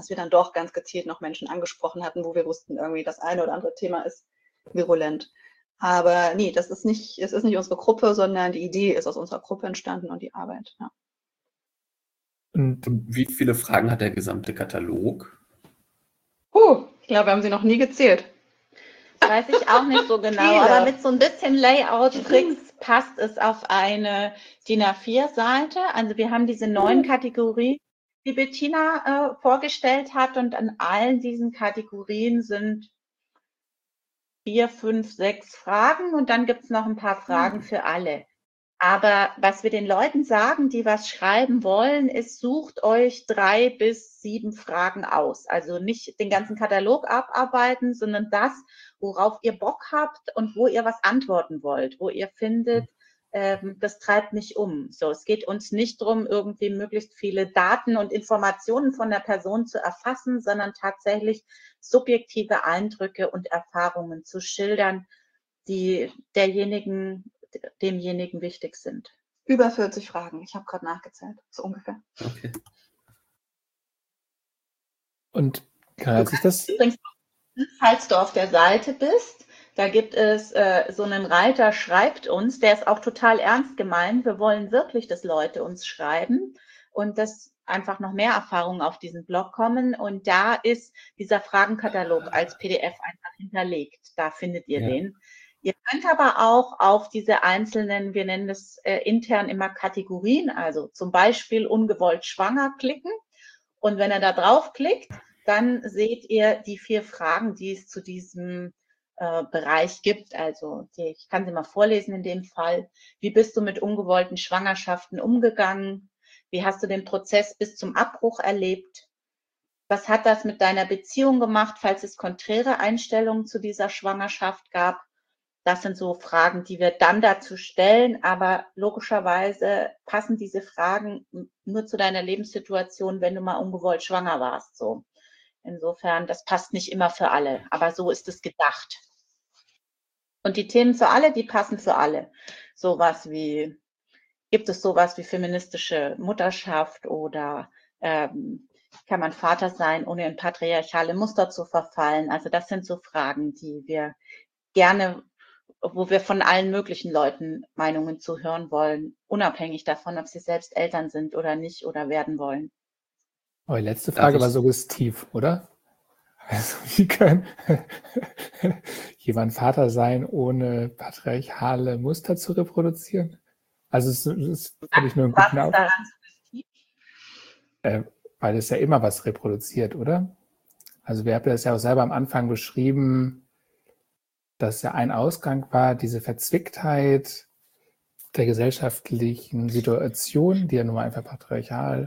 dass wir dann doch ganz gezielt noch Menschen angesprochen hatten, wo wir wussten, irgendwie das eine oder andere Thema ist virulent. Aber nee, es ist nicht unsere Gruppe, sondern die Idee ist aus unserer Gruppe entstanden und die Arbeit. Ja. Und wie viele Fragen hat der gesamte Katalog? Ich glaube, wir haben sie noch nie gezählt. Weiß ich auch nicht so genau, Viele. aber mit so ein bisschen Layout-Tricks passt es auf eine DIN A4-Seite. Also wir haben diese 9 Kategorien, die Bettina vorgestellt hat, und an allen diesen Kategorien sind 4, 5, 6 Fragen und dann gibt es noch ein paar Fragen für alle. Aber was wir den Leuten sagen, die was schreiben wollen, ist, sucht euch 3 bis 7 Fragen aus. Also nicht den ganzen Katalog abarbeiten, sondern das, worauf ihr Bock habt und wo ihr was antworten wollt, wo ihr findet, das treibt mich um. So, es geht uns nicht darum, irgendwie möglichst viele Daten und Informationen von der Person zu erfassen, sondern tatsächlich subjektive Eindrücke und Erfahrungen zu schildern, die demjenigen wichtig sind. Über 40 Fragen. Ich habe gerade nachgezählt, so ungefähr. Okay. Und als ich das... Übrigens, falls du auf der Seite bist, da gibt es so einen Reiter, schreibt uns, der ist auch total ernst gemeint. Wir wollen wirklich, dass Leute uns schreiben und dass einfach noch mehr Erfahrungen auf diesen Blog kommen. Und da ist dieser Fragenkatalog als PDF einfach hinterlegt. Da findet ihr den. Ihr könnt aber auch auf diese einzelnen, wir nennen das intern immer Kategorien, also zum Beispiel ungewollt schwanger, klicken. Und wenn ihr da draufklickt, dann seht ihr die 4 Fragen, die es zu diesem Bereich gibt. Also ich kann sie mal vorlesen in dem Fall. Wie bist du mit ungewollten Schwangerschaften umgegangen? Wie hast du den Prozess bis zum Abbruch erlebt? Was hat das mit deiner Beziehung gemacht, falls es konträre Einstellungen zu dieser Schwangerschaft gab? Das sind so Fragen, die wir dann dazu stellen, aber logischerweise passen diese Fragen nur zu deiner Lebenssituation, wenn du mal ungewollt schwanger warst. So. Insofern, das passt nicht immer für alle, aber so ist es gedacht. Und die Themen für alle, die passen für alle. Gibt es sowas wie feministische Mutterschaft oder kann man Vater sein, ohne in patriarchale Muster zu verfallen? Also das sind so Fragen, die wir gerne, wo wir von allen möglichen Leuten Meinungen zu hören wollen, unabhängig davon, ob sie selbst Eltern sind oder nicht oder werden wollen. Aber die letzte Frage war suggestiv, oder? Also, wie kann jemand Vater sein, ohne patriarchale Muster zu reproduzieren? Also, es ist völlig nur ein guten Was ist daran suggestiv? Weil es ja immer was reproduziert, oder? Also, wir haben das ja auch selber am Anfang beschrieben, dass ja ein Ausgang war, diese Verzwicktheit der gesellschaftlichen Situation, die ja nun mal einfach patriarchal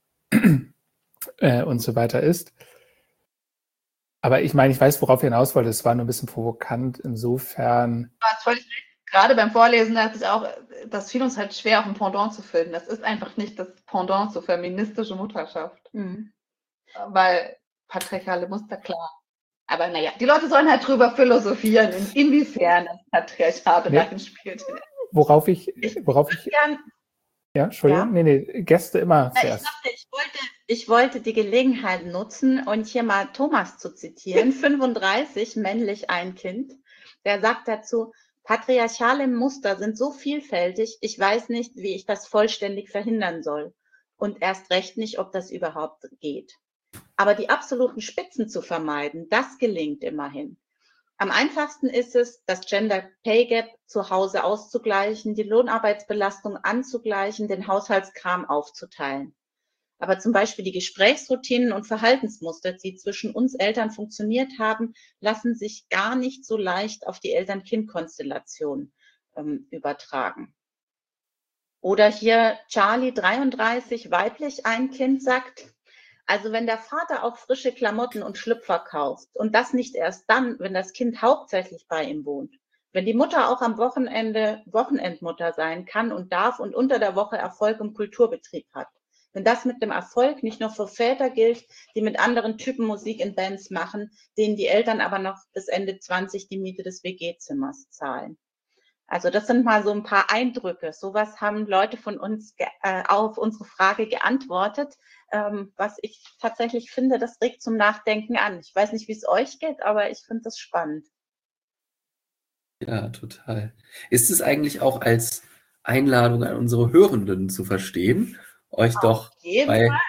und so weiter ist. Aber ich meine, ich weiß, worauf ihr hinaus wollt. Es war nur ein bisschen provokant. Insofern. Gerade beim Vorlesen dachte ich auch, das fiel uns halt schwer, auf ein Pendant zu finden. Das ist einfach nicht das Pendant zur feministische Mutterschaft. Weil patriarchale Muster, klar. Aber naja, die Leute sollen halt drüber philosophieren, inwiefern das Patriarchat reinspielt. Worauf ich ja, Entschuldigung, nee, Gäste immer zuerst. Ich wollte die Gelegenheit nutzen und hier mal Thomas zu zitieren, 35, männlich, ein Kind, der sagt dazu, patriarchale Muster sind so vielfältig, ich weiß nicht, wie ich das vollständig verhindern soll und erst recht nicht, ob das überhaupt geht. Aber die absoluten Spitzen zu vermeiden, das gelingt immerhin. Am einfachsten ist es, das Gender Pay Gap zu Hause auszugleichen, die Lohnarbeitsbelastung anzugleichen, den Haushaltskram aufzuteilen. Aber zum Beispiel die Gesprächsroutinen und Verhaltensmuster, die zwischen uns Eltern funktioniert haben, lassen sich gar nicht so leicht auf die Eltern-Kind-Konstellation übertragen. Oder hier Charlie 33, weiblich, ein Kind, sagt, also wenn der Vater auch frische Klamotten und Schlüpfer kauft und das nicht erst dann, wenn das Kind hauptsächlich bei ihm wohnt, wenn die Mutter auch am Wochenende Wochenendmutter sein kann und darf und unter der Woche Erfolg im Kulturbetrieb hat, wenn das mit dem Erfolg nicht nur für Väter gilt, die mit anderen Typen Musik in Bands machen, denen die Eltern aber noch bis Ende 20 die Miete des WG-Zimmers zahlen. Also das sind mal so ein paar Eindrücke. Sowas haben Leute von uns auf unsere Frage geantwortet, was ich tatsächlich finde, das regt zum Nachdenken an. Ich weiß nicht, wie es euch geht, aber ich finde das spannend. Ja, total. Ist es eigentlich auch als Einladung an unsere Hörenden zu verstehen, euch doch Auf jeden bei Fall.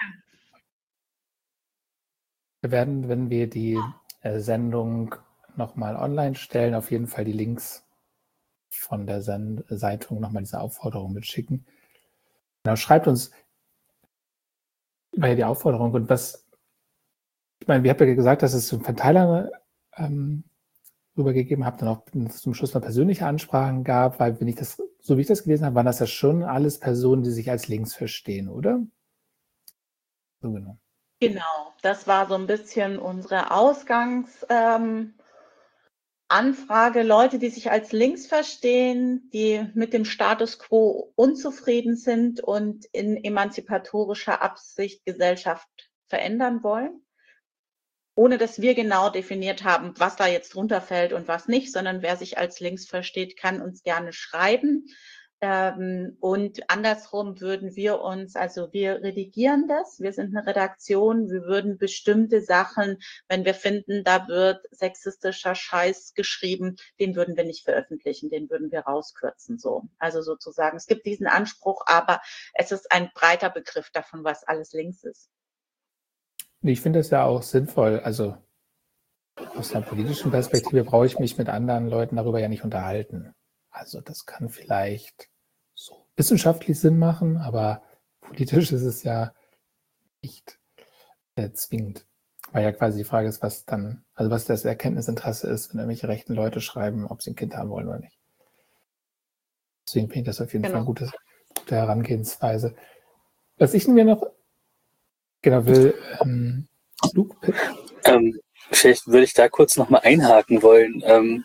Wir werden, wenn wir die Sendung nochmal online stellen, auf jeden Fall die Links von der Zeitung nochmal diese Aufforderung mitschicken. Genau, schreibt uns die Aufforderung und ich meine, wir haben ja gesagt, dass es zum Verteiler rübergegeben habt, dann auch zum Schluss noch persönliche Ansprachen gab, weil so wie ich das gelesen habe, waren das ja schon alles Personen, die sich als links verstehen, oder? So genau. Genau, das war so ein bisschen unsere Ausgangsanfrage. Leute, die sich als links verstehen, die mit dem Status quo unzufrieden sind und in emanzipatorischer Absicht Gesellschaft verändern wollen, ohne dass wir genau definiert haben, was da jetzt drunter fällt und was nicht, sondern wer sich als links versteht, kann uns gerne schreiben. Und andersrum würden wir also wir redigieren das, wir sind eine Redaktion, wir würden bestimmte Sachen, wenn wir finden, da wird sexistischer Scheiß geschrieben, den würden wir nicht veröffentlichen, den würden wir rauskürzen, so. Also sozusagen, es gibt diesen Anspruch, aber es ist ein breiter Begriff davon, was alles links ist. Ich finde das ja auch sinnvoll. Also aus einer politischen Perspektive brauche ich mich mit anderen Leuten darüber ja nicht unterhalten. Also das kann vielleicht so wissenschaftlich Sinn machen, aber politisch ist es ja nicht zwingend. Weil ja quasi die Frage ist, was das Erkenntnisinteresse ist, wenn irgendwelche rechten Leute schreiben, ob sie ein Kind haben wollen oder nicht. Deswegen finde ich das auf jeden Fall eine gute Herangehensweise. Was ich mir noch will, Luke, bitte. Vielleicht würde ich da kurz nochmal einhaken wollen.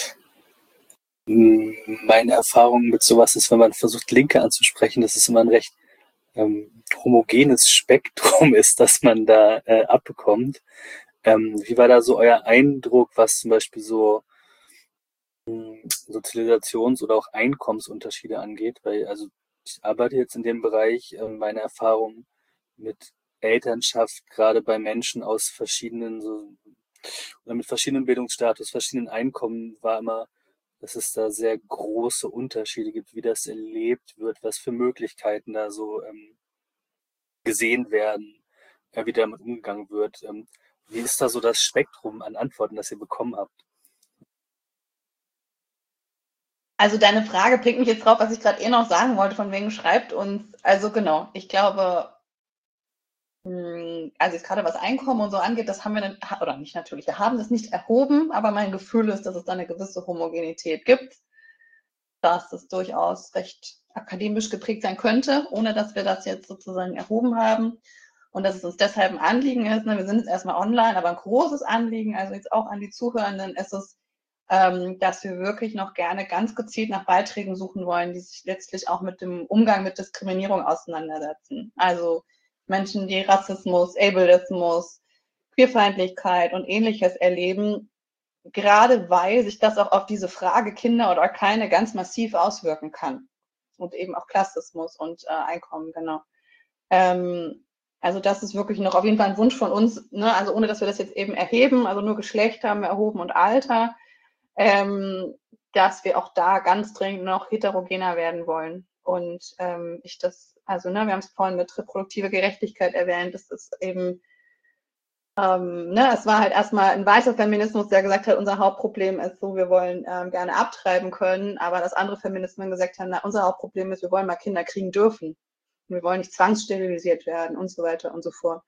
Meine Erfahrung mit sowas ist, wenn man versucht, Linke anzusprechen, dass es immer ein recht homogenes Spektrum ist, das man da abbekommt. Wie war da so euer Eindruck, was zum Beispiel so Sozialisations- oder auch Einkommensunterschiede angeht? Weil, also ich arbeite jetzt in dem Bereich, meine Erfahrung mit Elternschaft, gerade bei Menschen aus verschiedenen, oder mit verschiedenen Bildungsstatus, verschiedenen Einkommen, war immer, dass es da sehr große Unterschiede gibt, wie das erlebt wird, was für Möglichkeiten da so gesehen werden, wie damit umgegangen wird. Wie ist da so das Spektrum an Antworten, das ihr bekommen habt? Also deine Frage bringt mich jetzt drauf, was ich gerade noch sagen wollte, von wegen schreibt uns. Also genau, ich glaube, also jetzt gerade was Einkommen und so angeht, das haben wir, oder nicht natürlich, wir haben das nicht erhoben, aber mein Gefühl ist, dass es da eine gewisse Homogenität gibt, dass es durchaus recht akademisch geprägt sein könnte, ohne dass wir das jetzt sozusagen erhoben haben. Und dass es uns deshalb ein Anliegen ist, wir sind jetzt erstmal online, aber ein großes Anliegen, also jetzt auch an die Zuhörenden, ist es, dass wir wirklich noch gerne ganz gezielt nach Beiträgen suchen wollen, die sich letztlich auch mit dem Umgang mit Diskriminierung auseinandersetzen. Also Menschen, die Rassismus, Ableismus, Queerfeindlichkeit und Ähnliches erleben, gerade weil sich das auch auf diese Frage Kinder oder keine ganz massiv auswirken kann. Und eben auch Klassismus und Einkommen, genau. Also das ist wirklich noch auf jeden Fall ein Wunsch von uns, ne? Also ohne, dass wir das jetzt eben erheben, also nur Geschlecht haben wir erhoben und Alter, dass wir auch da ganz dringend noch heterogener werden wollen. Und wir haben es vorhin mit reproduktiver Gerechtigkeit erwähnt, das ist eben, es war halt erstmal ein weißer Feminismus, der gesagt hat, unser Hauptproblem ist so, wir wollen gerne abtreiben können, aber das andere Feminismen gesagt haben, unser Hauptproblem ist, wir wollen mal Kinder kriegen dürfen. Wir wollen nicht zwangssterilisiert werden und so weiter und so fort.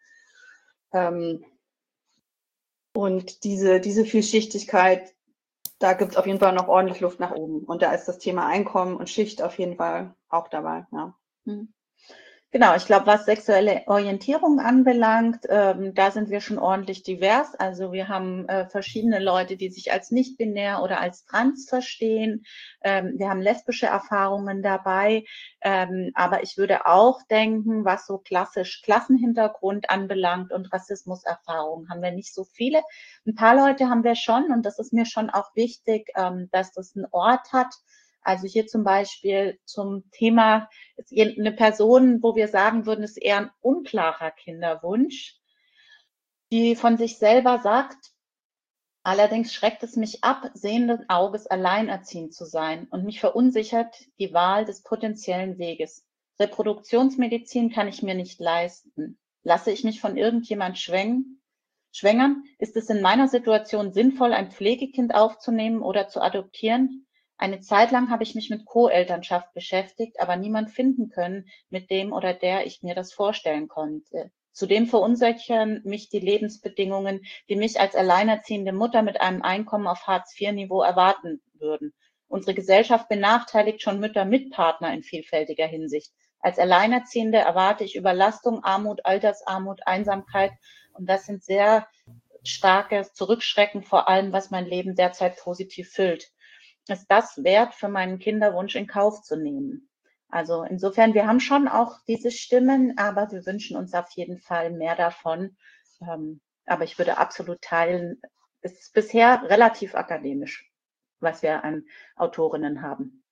Und diese Vielschichtigkeit, da gibt es auf jeden Fall noch ordentlich Luft nach oben. Und da ist das Thema Einkommen und Schicht auf jeden Fall auch dabei. Ja. Genau, ich glaube, was sexuelle Orientierung anbelangt, da sind wir schon ordentlich divers. Also wir haben verschiedene Leute, die sich als nicht-binär oder als trans verstehen. Wir haben lesbische Erfahrungen dabei. Aber ich würde auch denken, was so klassisch Klassenhintergrund anbelangt und Rassismuserfahrungen, haben wir nicht so viele. Ein paar Leute haben wir schon und das ist mir schon auch wichtig, dass das einen Ort hat, Also hier zum Beispiel zum Thema, eine Person, wo wir sagen würden, ist eher ein unklarer Kinderwunsch, die von sich selber sagt, allerdings schreckt es mich ab, sehenden Auges alleinerziehend zu sein und mich verunsichert die Wahl des potenziellen Weges. Reproduktionsmedizin kann ich mir nicht leisten. Lasse ich mich von irgendjemand schwängern? Ist es in meiner Situation sinnvoll, ein Pflegekind aufzunehmen oder zu adoptieren? Eine Zeit lang habe ich mich mit Co-Elternschaft beschäftigt, aber niemand finden können, mit dem oder der ich mir das vorstellen konnte. Zudem verunsichern mich die Lebensbedingungen, die mich als alleinerziehende Mutter mit einem Einkommen auf Hartz-IV-Niveau erwarten würden. Unsere Gesellschaft benachteiligt schon Mütter mit Partner in vielfältiger Hinsicht. Als Alleinerziehende erwarte ich Überlastung, Armut, Altersarmut, Einsamkeit, und das sind sehr starkes Zurückschrecken vor allem, was mein Leben derzeit positiv füllt. Ist das wert, für meinen Kinderwunsch in Kauf zu nehmen? Also insofern, wir haben schon auch diese Stimmen, aber wir wünschen uns auf jeden Fall mehr davon. Aber ich würde absolut teilen, es ist bisher relativ akademisch, was wir an Autorinnen haben.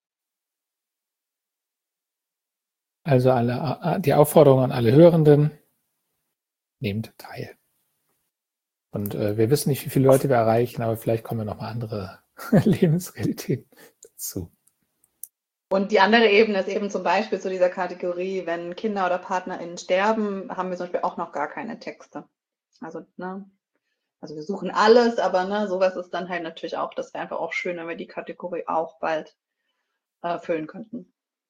Also die Aufforderung an alle Hörenden, nehmt teil. Und wir wissen nicht, wie viele Leute wir erreichen, aber vielleicht kommen noch mal andere Lebensrealitäten dazu. Und die andere Ebene ist eben zum Beispiel zu dieser Kategorie, wenn Kinder oder PartnerInnen sterben, haben wir zum Beispiel auch noch gar keine Texte. Also wir suchen alles, aber sowas ist dann halt natürlich auch, das wäre einfach auch schön, wenn wir die Kategorie auch bald füllen könnten.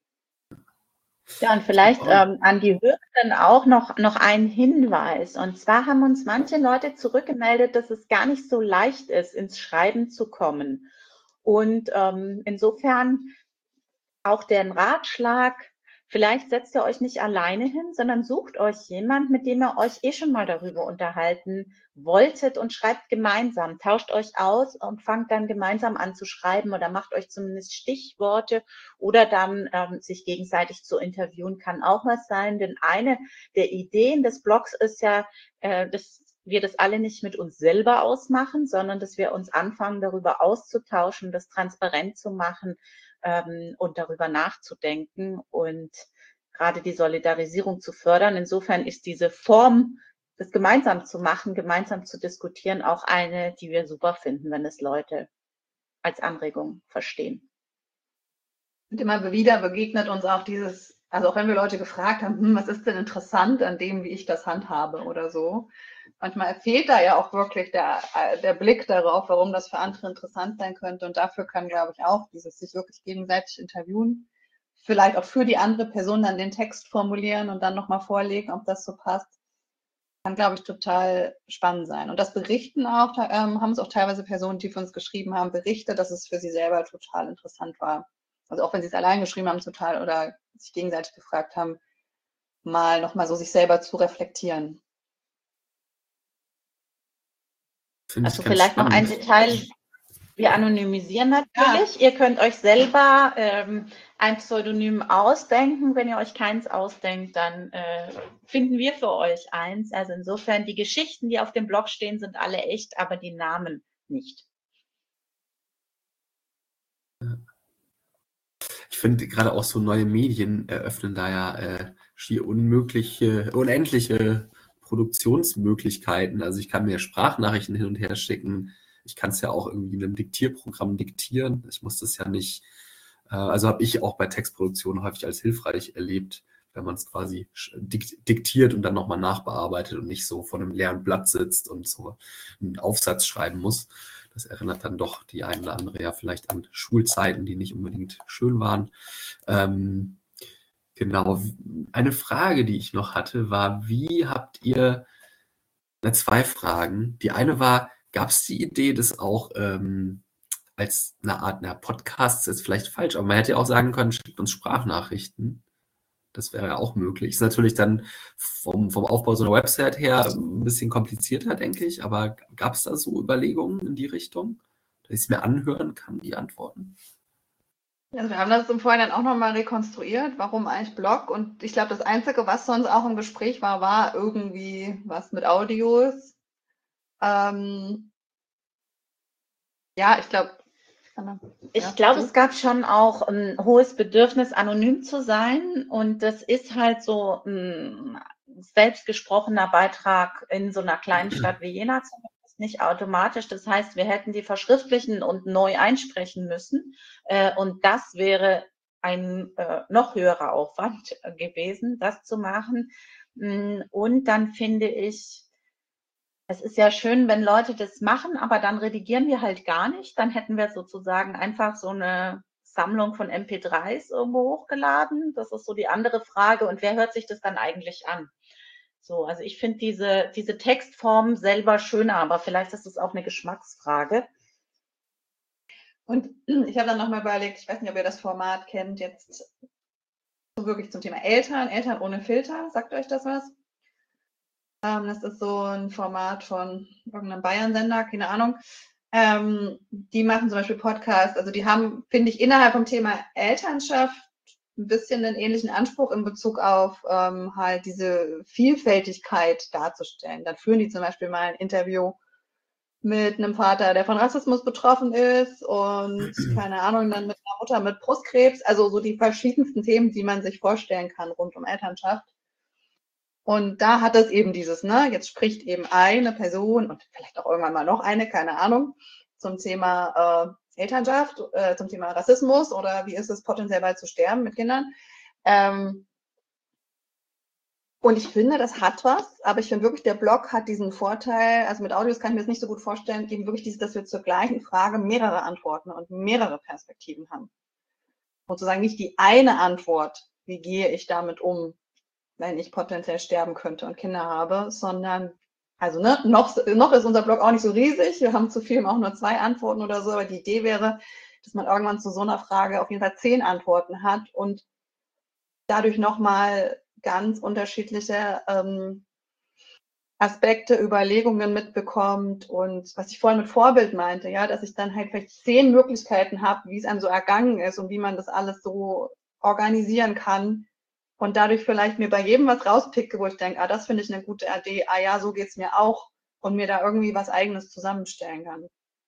Ja, und vielleicht an die Hörenden auch noch ein Hinweis. Und zwar haben uns manche Leute zurückgemeldet, dass es gar nicht so leicht ist, ins Schreiben zu kommen. Und insofern auch den Ratschlag, vielleicht setzt ihr euch nicht alleine hin, sondern sucht euch jemand, mit dem ihr euch schon mal darüber unterhalten wolltet, und schreibt gemeinsam, tauscht euch aus und fangt dann gemeinsam an zu schreiben oder macht euch zumindest Stichworte oder dann sich gegenseitig zu interviewen, kann auch was sein. Denn eine der Ideen des Blogs ist ja, dass wir das alle nicht mit uns selber ausmachen, sondern dass wir uns anfangen, darüber auszutauschen, das transparent zu machen, und darüber nachzudenken und gerade die Solidarisierung zu fördern. Insofern ist diese Form, das gemeinsam zu machen, gemeinsam zu diskutieren, auch eine, die wir super finden, wenn es Leute als Anregung verstehen. Und immer wieder begegnet uns auch dieses, also auch wenn wir Leute gefragt haben, was ist denn interessant an dem, wie ich das handhabe oder so. Manchmal fehlt da ja auch wirklich der Blick darauf, warum das für andere interessant sein könnte. Und dafür kann, glaube ich, auch dieses sich wirklich gegenseitig interviewen, vielleicht auch für die andere Person dann den Text formulieren und dann nochmal vorlegen, ob das so passt, kann, glaube ich, total spannend sein. Und das Berichten auch, haben es auch teilweise Personen, die für uns geschrieben haben, berichtet, dass es für sie selber total interessant war. Also auch wenn sie es allein geschrieben haben, total, oder sich gegenseitig gefragt haben, mal nochmal so sich selber zu reflektieren. Also vielleicht noch ein Detail. Wir anonymisieren natürlich. Ja. Ihr könnt euch selber ein Pseudonym ausdenken. Wenn ihr euch keins ausdenkt, dann finden wir für euch eins. Also insofern, die Geschichten, die auf dem Blog stehen, sind alle echt, aber die Namen nicht. Ich finde gerade auch so neue Medien eröffnen da ja schier unendliche Produktionsmöglichkeiten. Also ich kann mir Sprachnachrichten hin und her schicken. Ich kann es ja auch irgendwie in einem Diktierprogramm diktieren. Ich muss das ja nicht, also habe ich auch bei Textproduktionen häufig als hilfreich erlebt, wenn man es quasi diktiert und dann nochmal nachbearbeitet und nicht so vor einem leeren Blatt sitzt und so einen Aufsatz schreiben muss. Das erinnert dann doch die eine oder andere ja vielleicht an Schulzeiten, die nicht unbedingt schön waren. Genau. Eine Frage, die ich noch hatte, war, wie habt ihr, zwei Fragen. Die eine war, gab es die Idee, das auch als eine Art, Podcast ist vielleicht falsch, aber man hätte ja auch sagen können, schickt uns Sprachnachrichten. Das wäre ja auch möglich. Ist natürlich dann vom Aufbau so einer Website her ein bisschen komplizierter, denke ich. Aber gab es da so Überlegungen in die Richtung, dass ich es mir anhören kann, die Antworten? Also wir haben das im Vorhinein auch nochmal rekonstruiert, warum eigentlich Blog. Und ich glaube, das Einzige, was sonst auch im Gespräch war irgendwie was mit Audios. Ja, ich glaube, Ich glaube, es gab schon auch ein hohes Bedürfnis, anonym zu sein. Und das ist halt so ein selbstgesprochener Beitrag in so einer kleinen Stadt wie Jena zumindest nicht automatisch. Das heißt, wir hätten die verschriftlichen und neu einsprechen müssen. Und das wäre ein noch höherer Aufwand gewesen, das zu machen. Und dann finde ich, es ist ja schön, wenn Leute das machen, aber dann redigieren wir halt gar nicht. Dann hätten wir sozusagen einfach so eine Sammlung von MP3s irgendwo hochgeladen. Das ist so die andere Frage. Und wer hört sich das dann eigentlich an? So, also ich finde diese Textform selber schöner, aber vielleicht ist es auch eine Geschmacksfrage. Und ich habe dann nochmal überlegt, ich weiß nicht, ob ihr das Format kennt, jetzt so wirklich zum Thema Eltern ohne Filter. Sagt euch das was? Das ist so ein Format von irgendeinem Bayern-Sender, keine Ahnung. Die machen zum Beispiel Podcasts, also die haben, finde ich, innerhalb vom Thema Elternschaft ein bisschen einen ähnlichen Anspruch in Bezug auf halt diese Vielfältigkeit darzustellen. Dann führen die zum Beispiel mal ein Interview mit einem Vater, der von Rassismus betroffen ist und keine Ahnung, dann mit einer Mutter mit Brustkrebs, also so die verschiedensten Themen, die man sich vorstellen kann rund um Elternschaft. Und da hat es eben dieses, ne, jetzt spricht eben eine Person und vielleicht auch irgendwann mal noch eine, keine Ahnung, zum Thema Elternschaft, zum Thema Rassismus oder wie ist es potenziell bald zu sterben mit Kindern. Und ich finde, das hat was, aber ich finde wirklich, der Blog hat diesen Vorteil, also mit Audios kann ich mir das nicht so gut vorstellen, eben wirklich dieses, dass wir zur gleichen Frage mehrere Antworten und mehrere Perspektiven haben. Und sozusagen nicht die eine Antwort, wie gehe ich damit um, wenn ich potenziell sterben könnte und Kinder habe, sondern, also ne, noch ist unser Blog auch nicht so riesig, wir haben zu vielem auch nur 2 Antworten oder so, aber die Idee wäre, dass man irgendwann zu so einer Frage auf jeden Fall 10 Antworten hat und dadurch nochmal ganz unterschiedliche Aspekte, Überlegungen mitbekommt und was ich vorhin mit Vorbild meinte, ja, dass ich dann halt vielleicht 10 Möglichkeiten habe, wie es einem so ergangen ist und wie man das alles so organisieren kann und dadurch vielleicht mir bei jedem was rauspicke, wo ich denke, das finde ich eine gute Idee, ja, so geht's mir auch und mir da irgendwie was Eigenes zusammenstellen kann.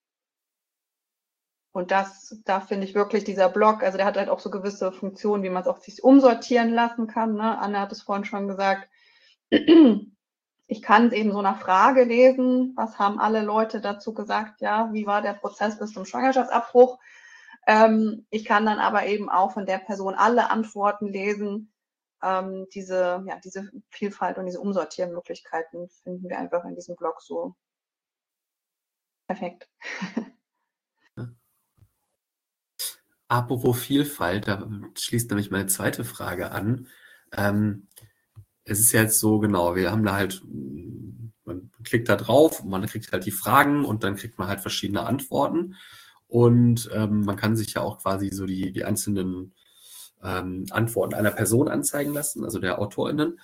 Und da finde ich wirklich dieser Blog, also der hat halt auch so gewisse Funktionen, wie man es auch sich umsortieren lassen kann, ne? Anne hat es vorhin schon gesagt. Ich kann es eben so nach Frage lesen, was haben alle Leute dazu gesagt, ja, wie war der Prozess bis zum Schwangerschaftsabbruch. Ich kann dann aber eben auch von der Person alle Antworten lesen. Diese Vielfalt und diese Umsortiermöglichkeiten finden wir einfach in diesem Blog so perfekt. Apropos Vielfalt, da schließt nämlich meine zweite Frage an. Es ist ja jetzt so, genau, wir haben da halt, man klickt da drauf, man kriegt halt die Fragen und dann kriegt man halt verschiedene Antworten. Und man kann sich ja auch quasi so die einzelnen Antworten einer Person anzeigen lassen, also der AutorInnen.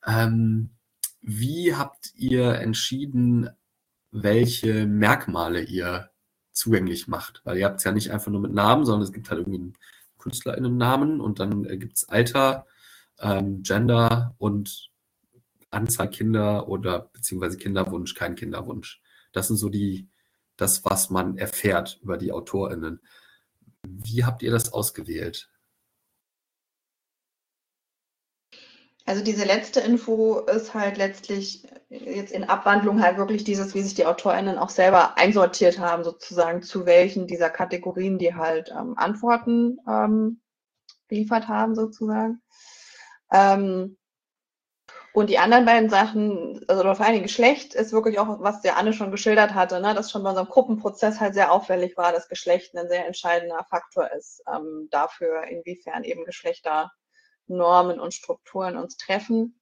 Wie habt ihr entschieden, welche Merkmale ihr zugänglich macht? Weil ihr habt es ja nicht einfach nur mit Namen, sondern es gibt halt irgendwie einen KünstlerInnen-Namen und dann gibt es Alter, Gender und Anzahl Kinder oder beziehungsweise Kinderwunsch, kein Kinderwunsch. Das sind so das, was man erfährt über die AutorInnen. Wie habt ihr das ausgewählt? Also diese letzte Info ist halt letztlich jetzt in Abwandlung halt wirklich dieses, wie sich die AutorInnen auch selber einsortiert haben, sozusagen zu welchen dieser Kategorien die halt Antworten geliefert haben, sozusagen. Und die anderen beiden Sachen, also vor allem Geschlecht, ist wirklich auch, was der Anne schon geschildert hatte, ne, dass schon bei unserem Gruppenprozess halt sehr auffällig war, dass Geschlecht ein sehr entscheidender Faktor ist dafür, inwiefern eben Geschlechternormen und Strukturen uns treffen.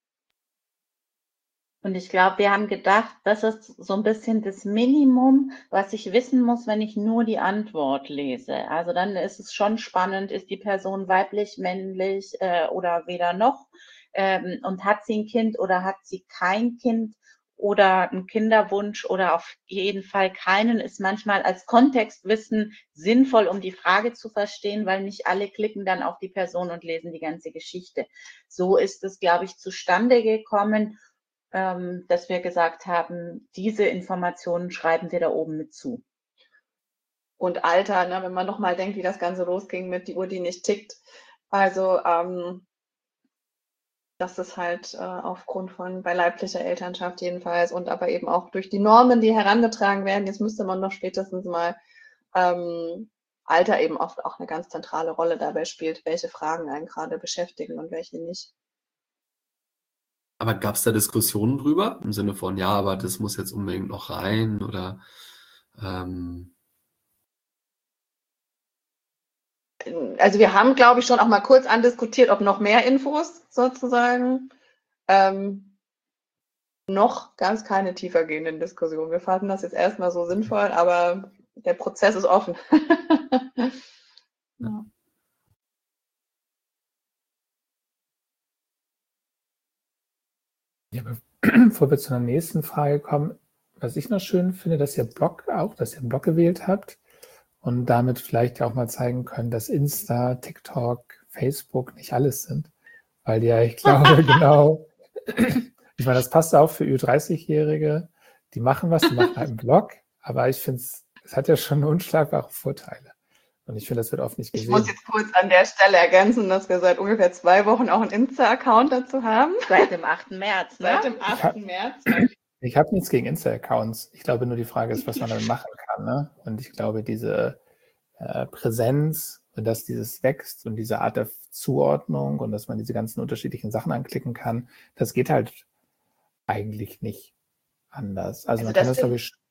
Und ich glaube, wir haben gedacht, das ist so ein bisschen das Minimum, was ich wissen muss, wenn ich nur die Antwort lese. Also dann ist es schon spannend, ist die Person weiblich, männlich oder weder noch? Und hat sie ein Kind oder hat sie kein Kind oder einen Kinderwunsch oder auf jeden Fall keinen, ist manchmal als Kontextwissen sinnvoll, um die Frage zu verstehen, weil nicht alle klicken dann auf die Person und lesen die ganze Geschichte. So ist es, glaube ich, zustande gekommen, dass wir gesagt haben, diese Informationen schreiben wir da oben mit zu. und Alter, ne, wenn man nochmal denkt, wie das Ganze losging mit die Uhr, die nicht tickt. Also das ist halt aufgrund von bei leiblicher Elternschaft jedenfalls und aber eben auch durch die Normen, die herangetragen werden. Jetzt müsste man noch spätestens mal Alter eben oft auch eine ganz zentrale Rolle dabei spielt, welche Fragen einen gerade beschäftigen und welche nicht. Aber gab es da Diskussionen drüber? Im Sinne von, ja, aber das muss jetzt unbedingt noch rein oder Also wir haben, glaube ich, schon auch mal kurz andiskutiert, ob noch mehr Infos sozusagen. Noch ganz keine tiefergehenden Diskussionen. Wir fanden das jetzt erstmal so sinnvoll, aber der Prozess ist offen. Ja. Ja, bevor wir zu einer nächsten Frage kommen, was ich noch schön finde, dass ihr einen Blog gewählt habt und damit vielleicht auch mal zeigen können, dass Insta, TikTok, Facebook nicht alles sind. Weil ja, ich glaube, genau, ich meine, das passt auch für Ü30-Jährige, die machen halt einen Blog, aber ich finde, es hat ja schon unschlagbare Vorteile. Und ich finde, das wird oft nicht gesehen. Ich muss jetzt kurz an der Stelle ergänzen, dass wir seit ungefähr 2 Wochen auch einen Insta-Account dazu haben. Seit dem 8. März, ne? Seit dem 8. März. Ich habe nichts gegen Insta-Accounts. Ich glaube nur, die Frage ist, was man damit machen kann. Ne? Und ich glaube, diese Präsenz und dass dieses wächst und diese Art der Zuordnung und dass man diese ganzen unterschiedlichen Sachen anklicken kann, das geht halt eigentlich nicht anders. Also man kann das, glaube ich...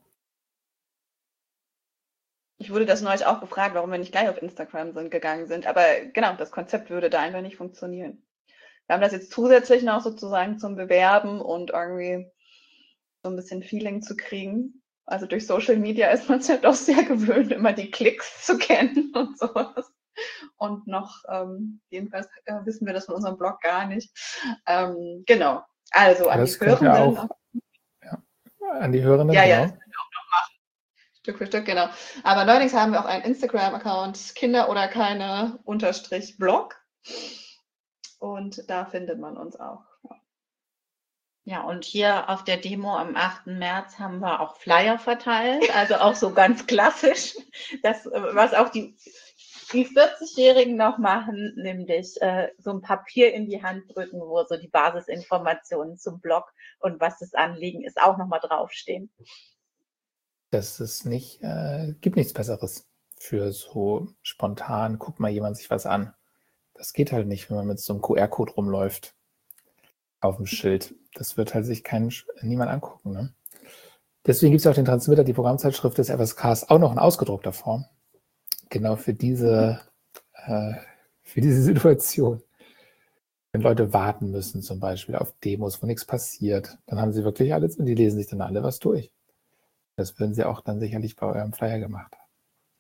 Ich wurde das neulich auch gefragt, warum wir nicht gleich auf Instagram gegangen sind. Aber genau, das Konzept würde da einfach nicht funktionieren. Wir haben das jetzt zusätzlich noch sozusagen zum Bewerben und irgendwie so ein bisschen Feeling zu kriegen. Also durch Social Media ist man es ja doch sehr gewöhnt, immer die Klicks zu kennen und sowas. Und noch, jedenfalls wissen wir das von unserem Blog gar nicht. Genau, also an die Hörenden. An die Hörenden, ja, genau. Ja, das können wir auch noch machen. Stück für Stück, genau. Aber neuerdings haben wir auch einen Instagram-Account, Kinder oder keine _Blog. Und da findet man uns auch. Ja, und hier auf der Demo am 8. März haben wir auch Flyer verteilt, also auch so ganz klassisch, das, was auch die 40-Jährigen noch machen, nämlich so ein Papier in die Hand drücken, wo so die Basisinformationen zum Blog und was das Anliegen ist, auch nochmal draufstehen. Das ist nicht, gibt nichts Besseres für so spontan, guckt mal jemand sich was an. Das geht halt nicht, wenn man mit so einem QR-Code rumläuft auf dem Schild. Das wird halt sich niemand angucken. Ne? Deswegen gibt es auch den Transmitter, die Programmzeitschrift des FSKs, auch noch in ausgedruckter Form. Genau für diese Situation. Wenn Leute warten müssen, zum Beispiel auf Demos, wo nichts passiert, dann haben sie wirklich alles und die lesen sich dann alle was durch. Das würden sie auch dann sicherlich bei eurem Flyer gemacht haben.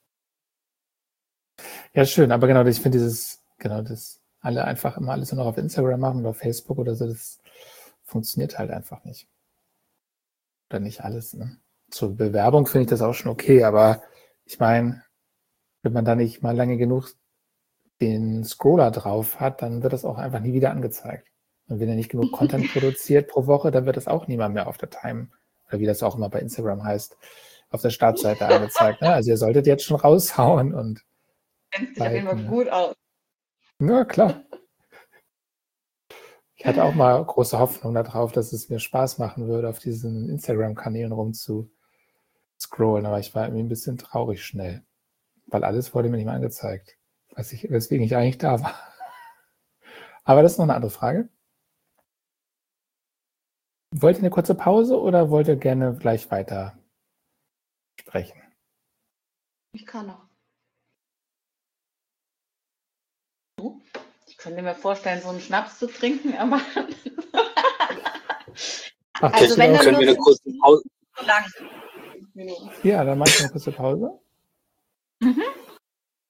Ja, schön, aber genau, ich finde das alle einfach immer alles nur noch auf Instagram machen oder auf Facebook oder so, das funktioniert halt einfach nicht. Oder nicht alles, ne? Zur Bewerbung finde ich das auch schon okay, aber ich meine, wenn man da nicht mal lange genug den Scroller drauf hat, dann wird das auch einfach nie wieder angezeigt. Und wenn er nicht genug Content produziert pro Woche, dann wird das auch niemand mehr auf der Time, oder wie das auch immer bei Instagram heißt, auf der Startseite angezeigt. Ne? Also ihr solltet jetzt schon raushauen und Kennst dich auf jeden Fall gut aus. Ja, klar. Ich hatte auch mal große Hoffnung darauf, dass es mir Spaß machen würde, auf diesen Instagram-Kanälen rumzuscrollen, aber ich war irgendwie ein bisschen traurig schnell, weil alles wurde mir nicht mehr angezeigt, weswegen ich eigentlich da war. Aber das ist noch eine andere Frage. Wollt ihr eine kurze Pause oder wollt ihr gerne gleich weiter sprechen? Ich kann noch. Ich könnte mir vorstellen, so einen Schnaps zu trinken, aber Ach, also wenn können wir eine kurze Pause? so lang. ja, dann mache ich eine kurze Pause. Mhm.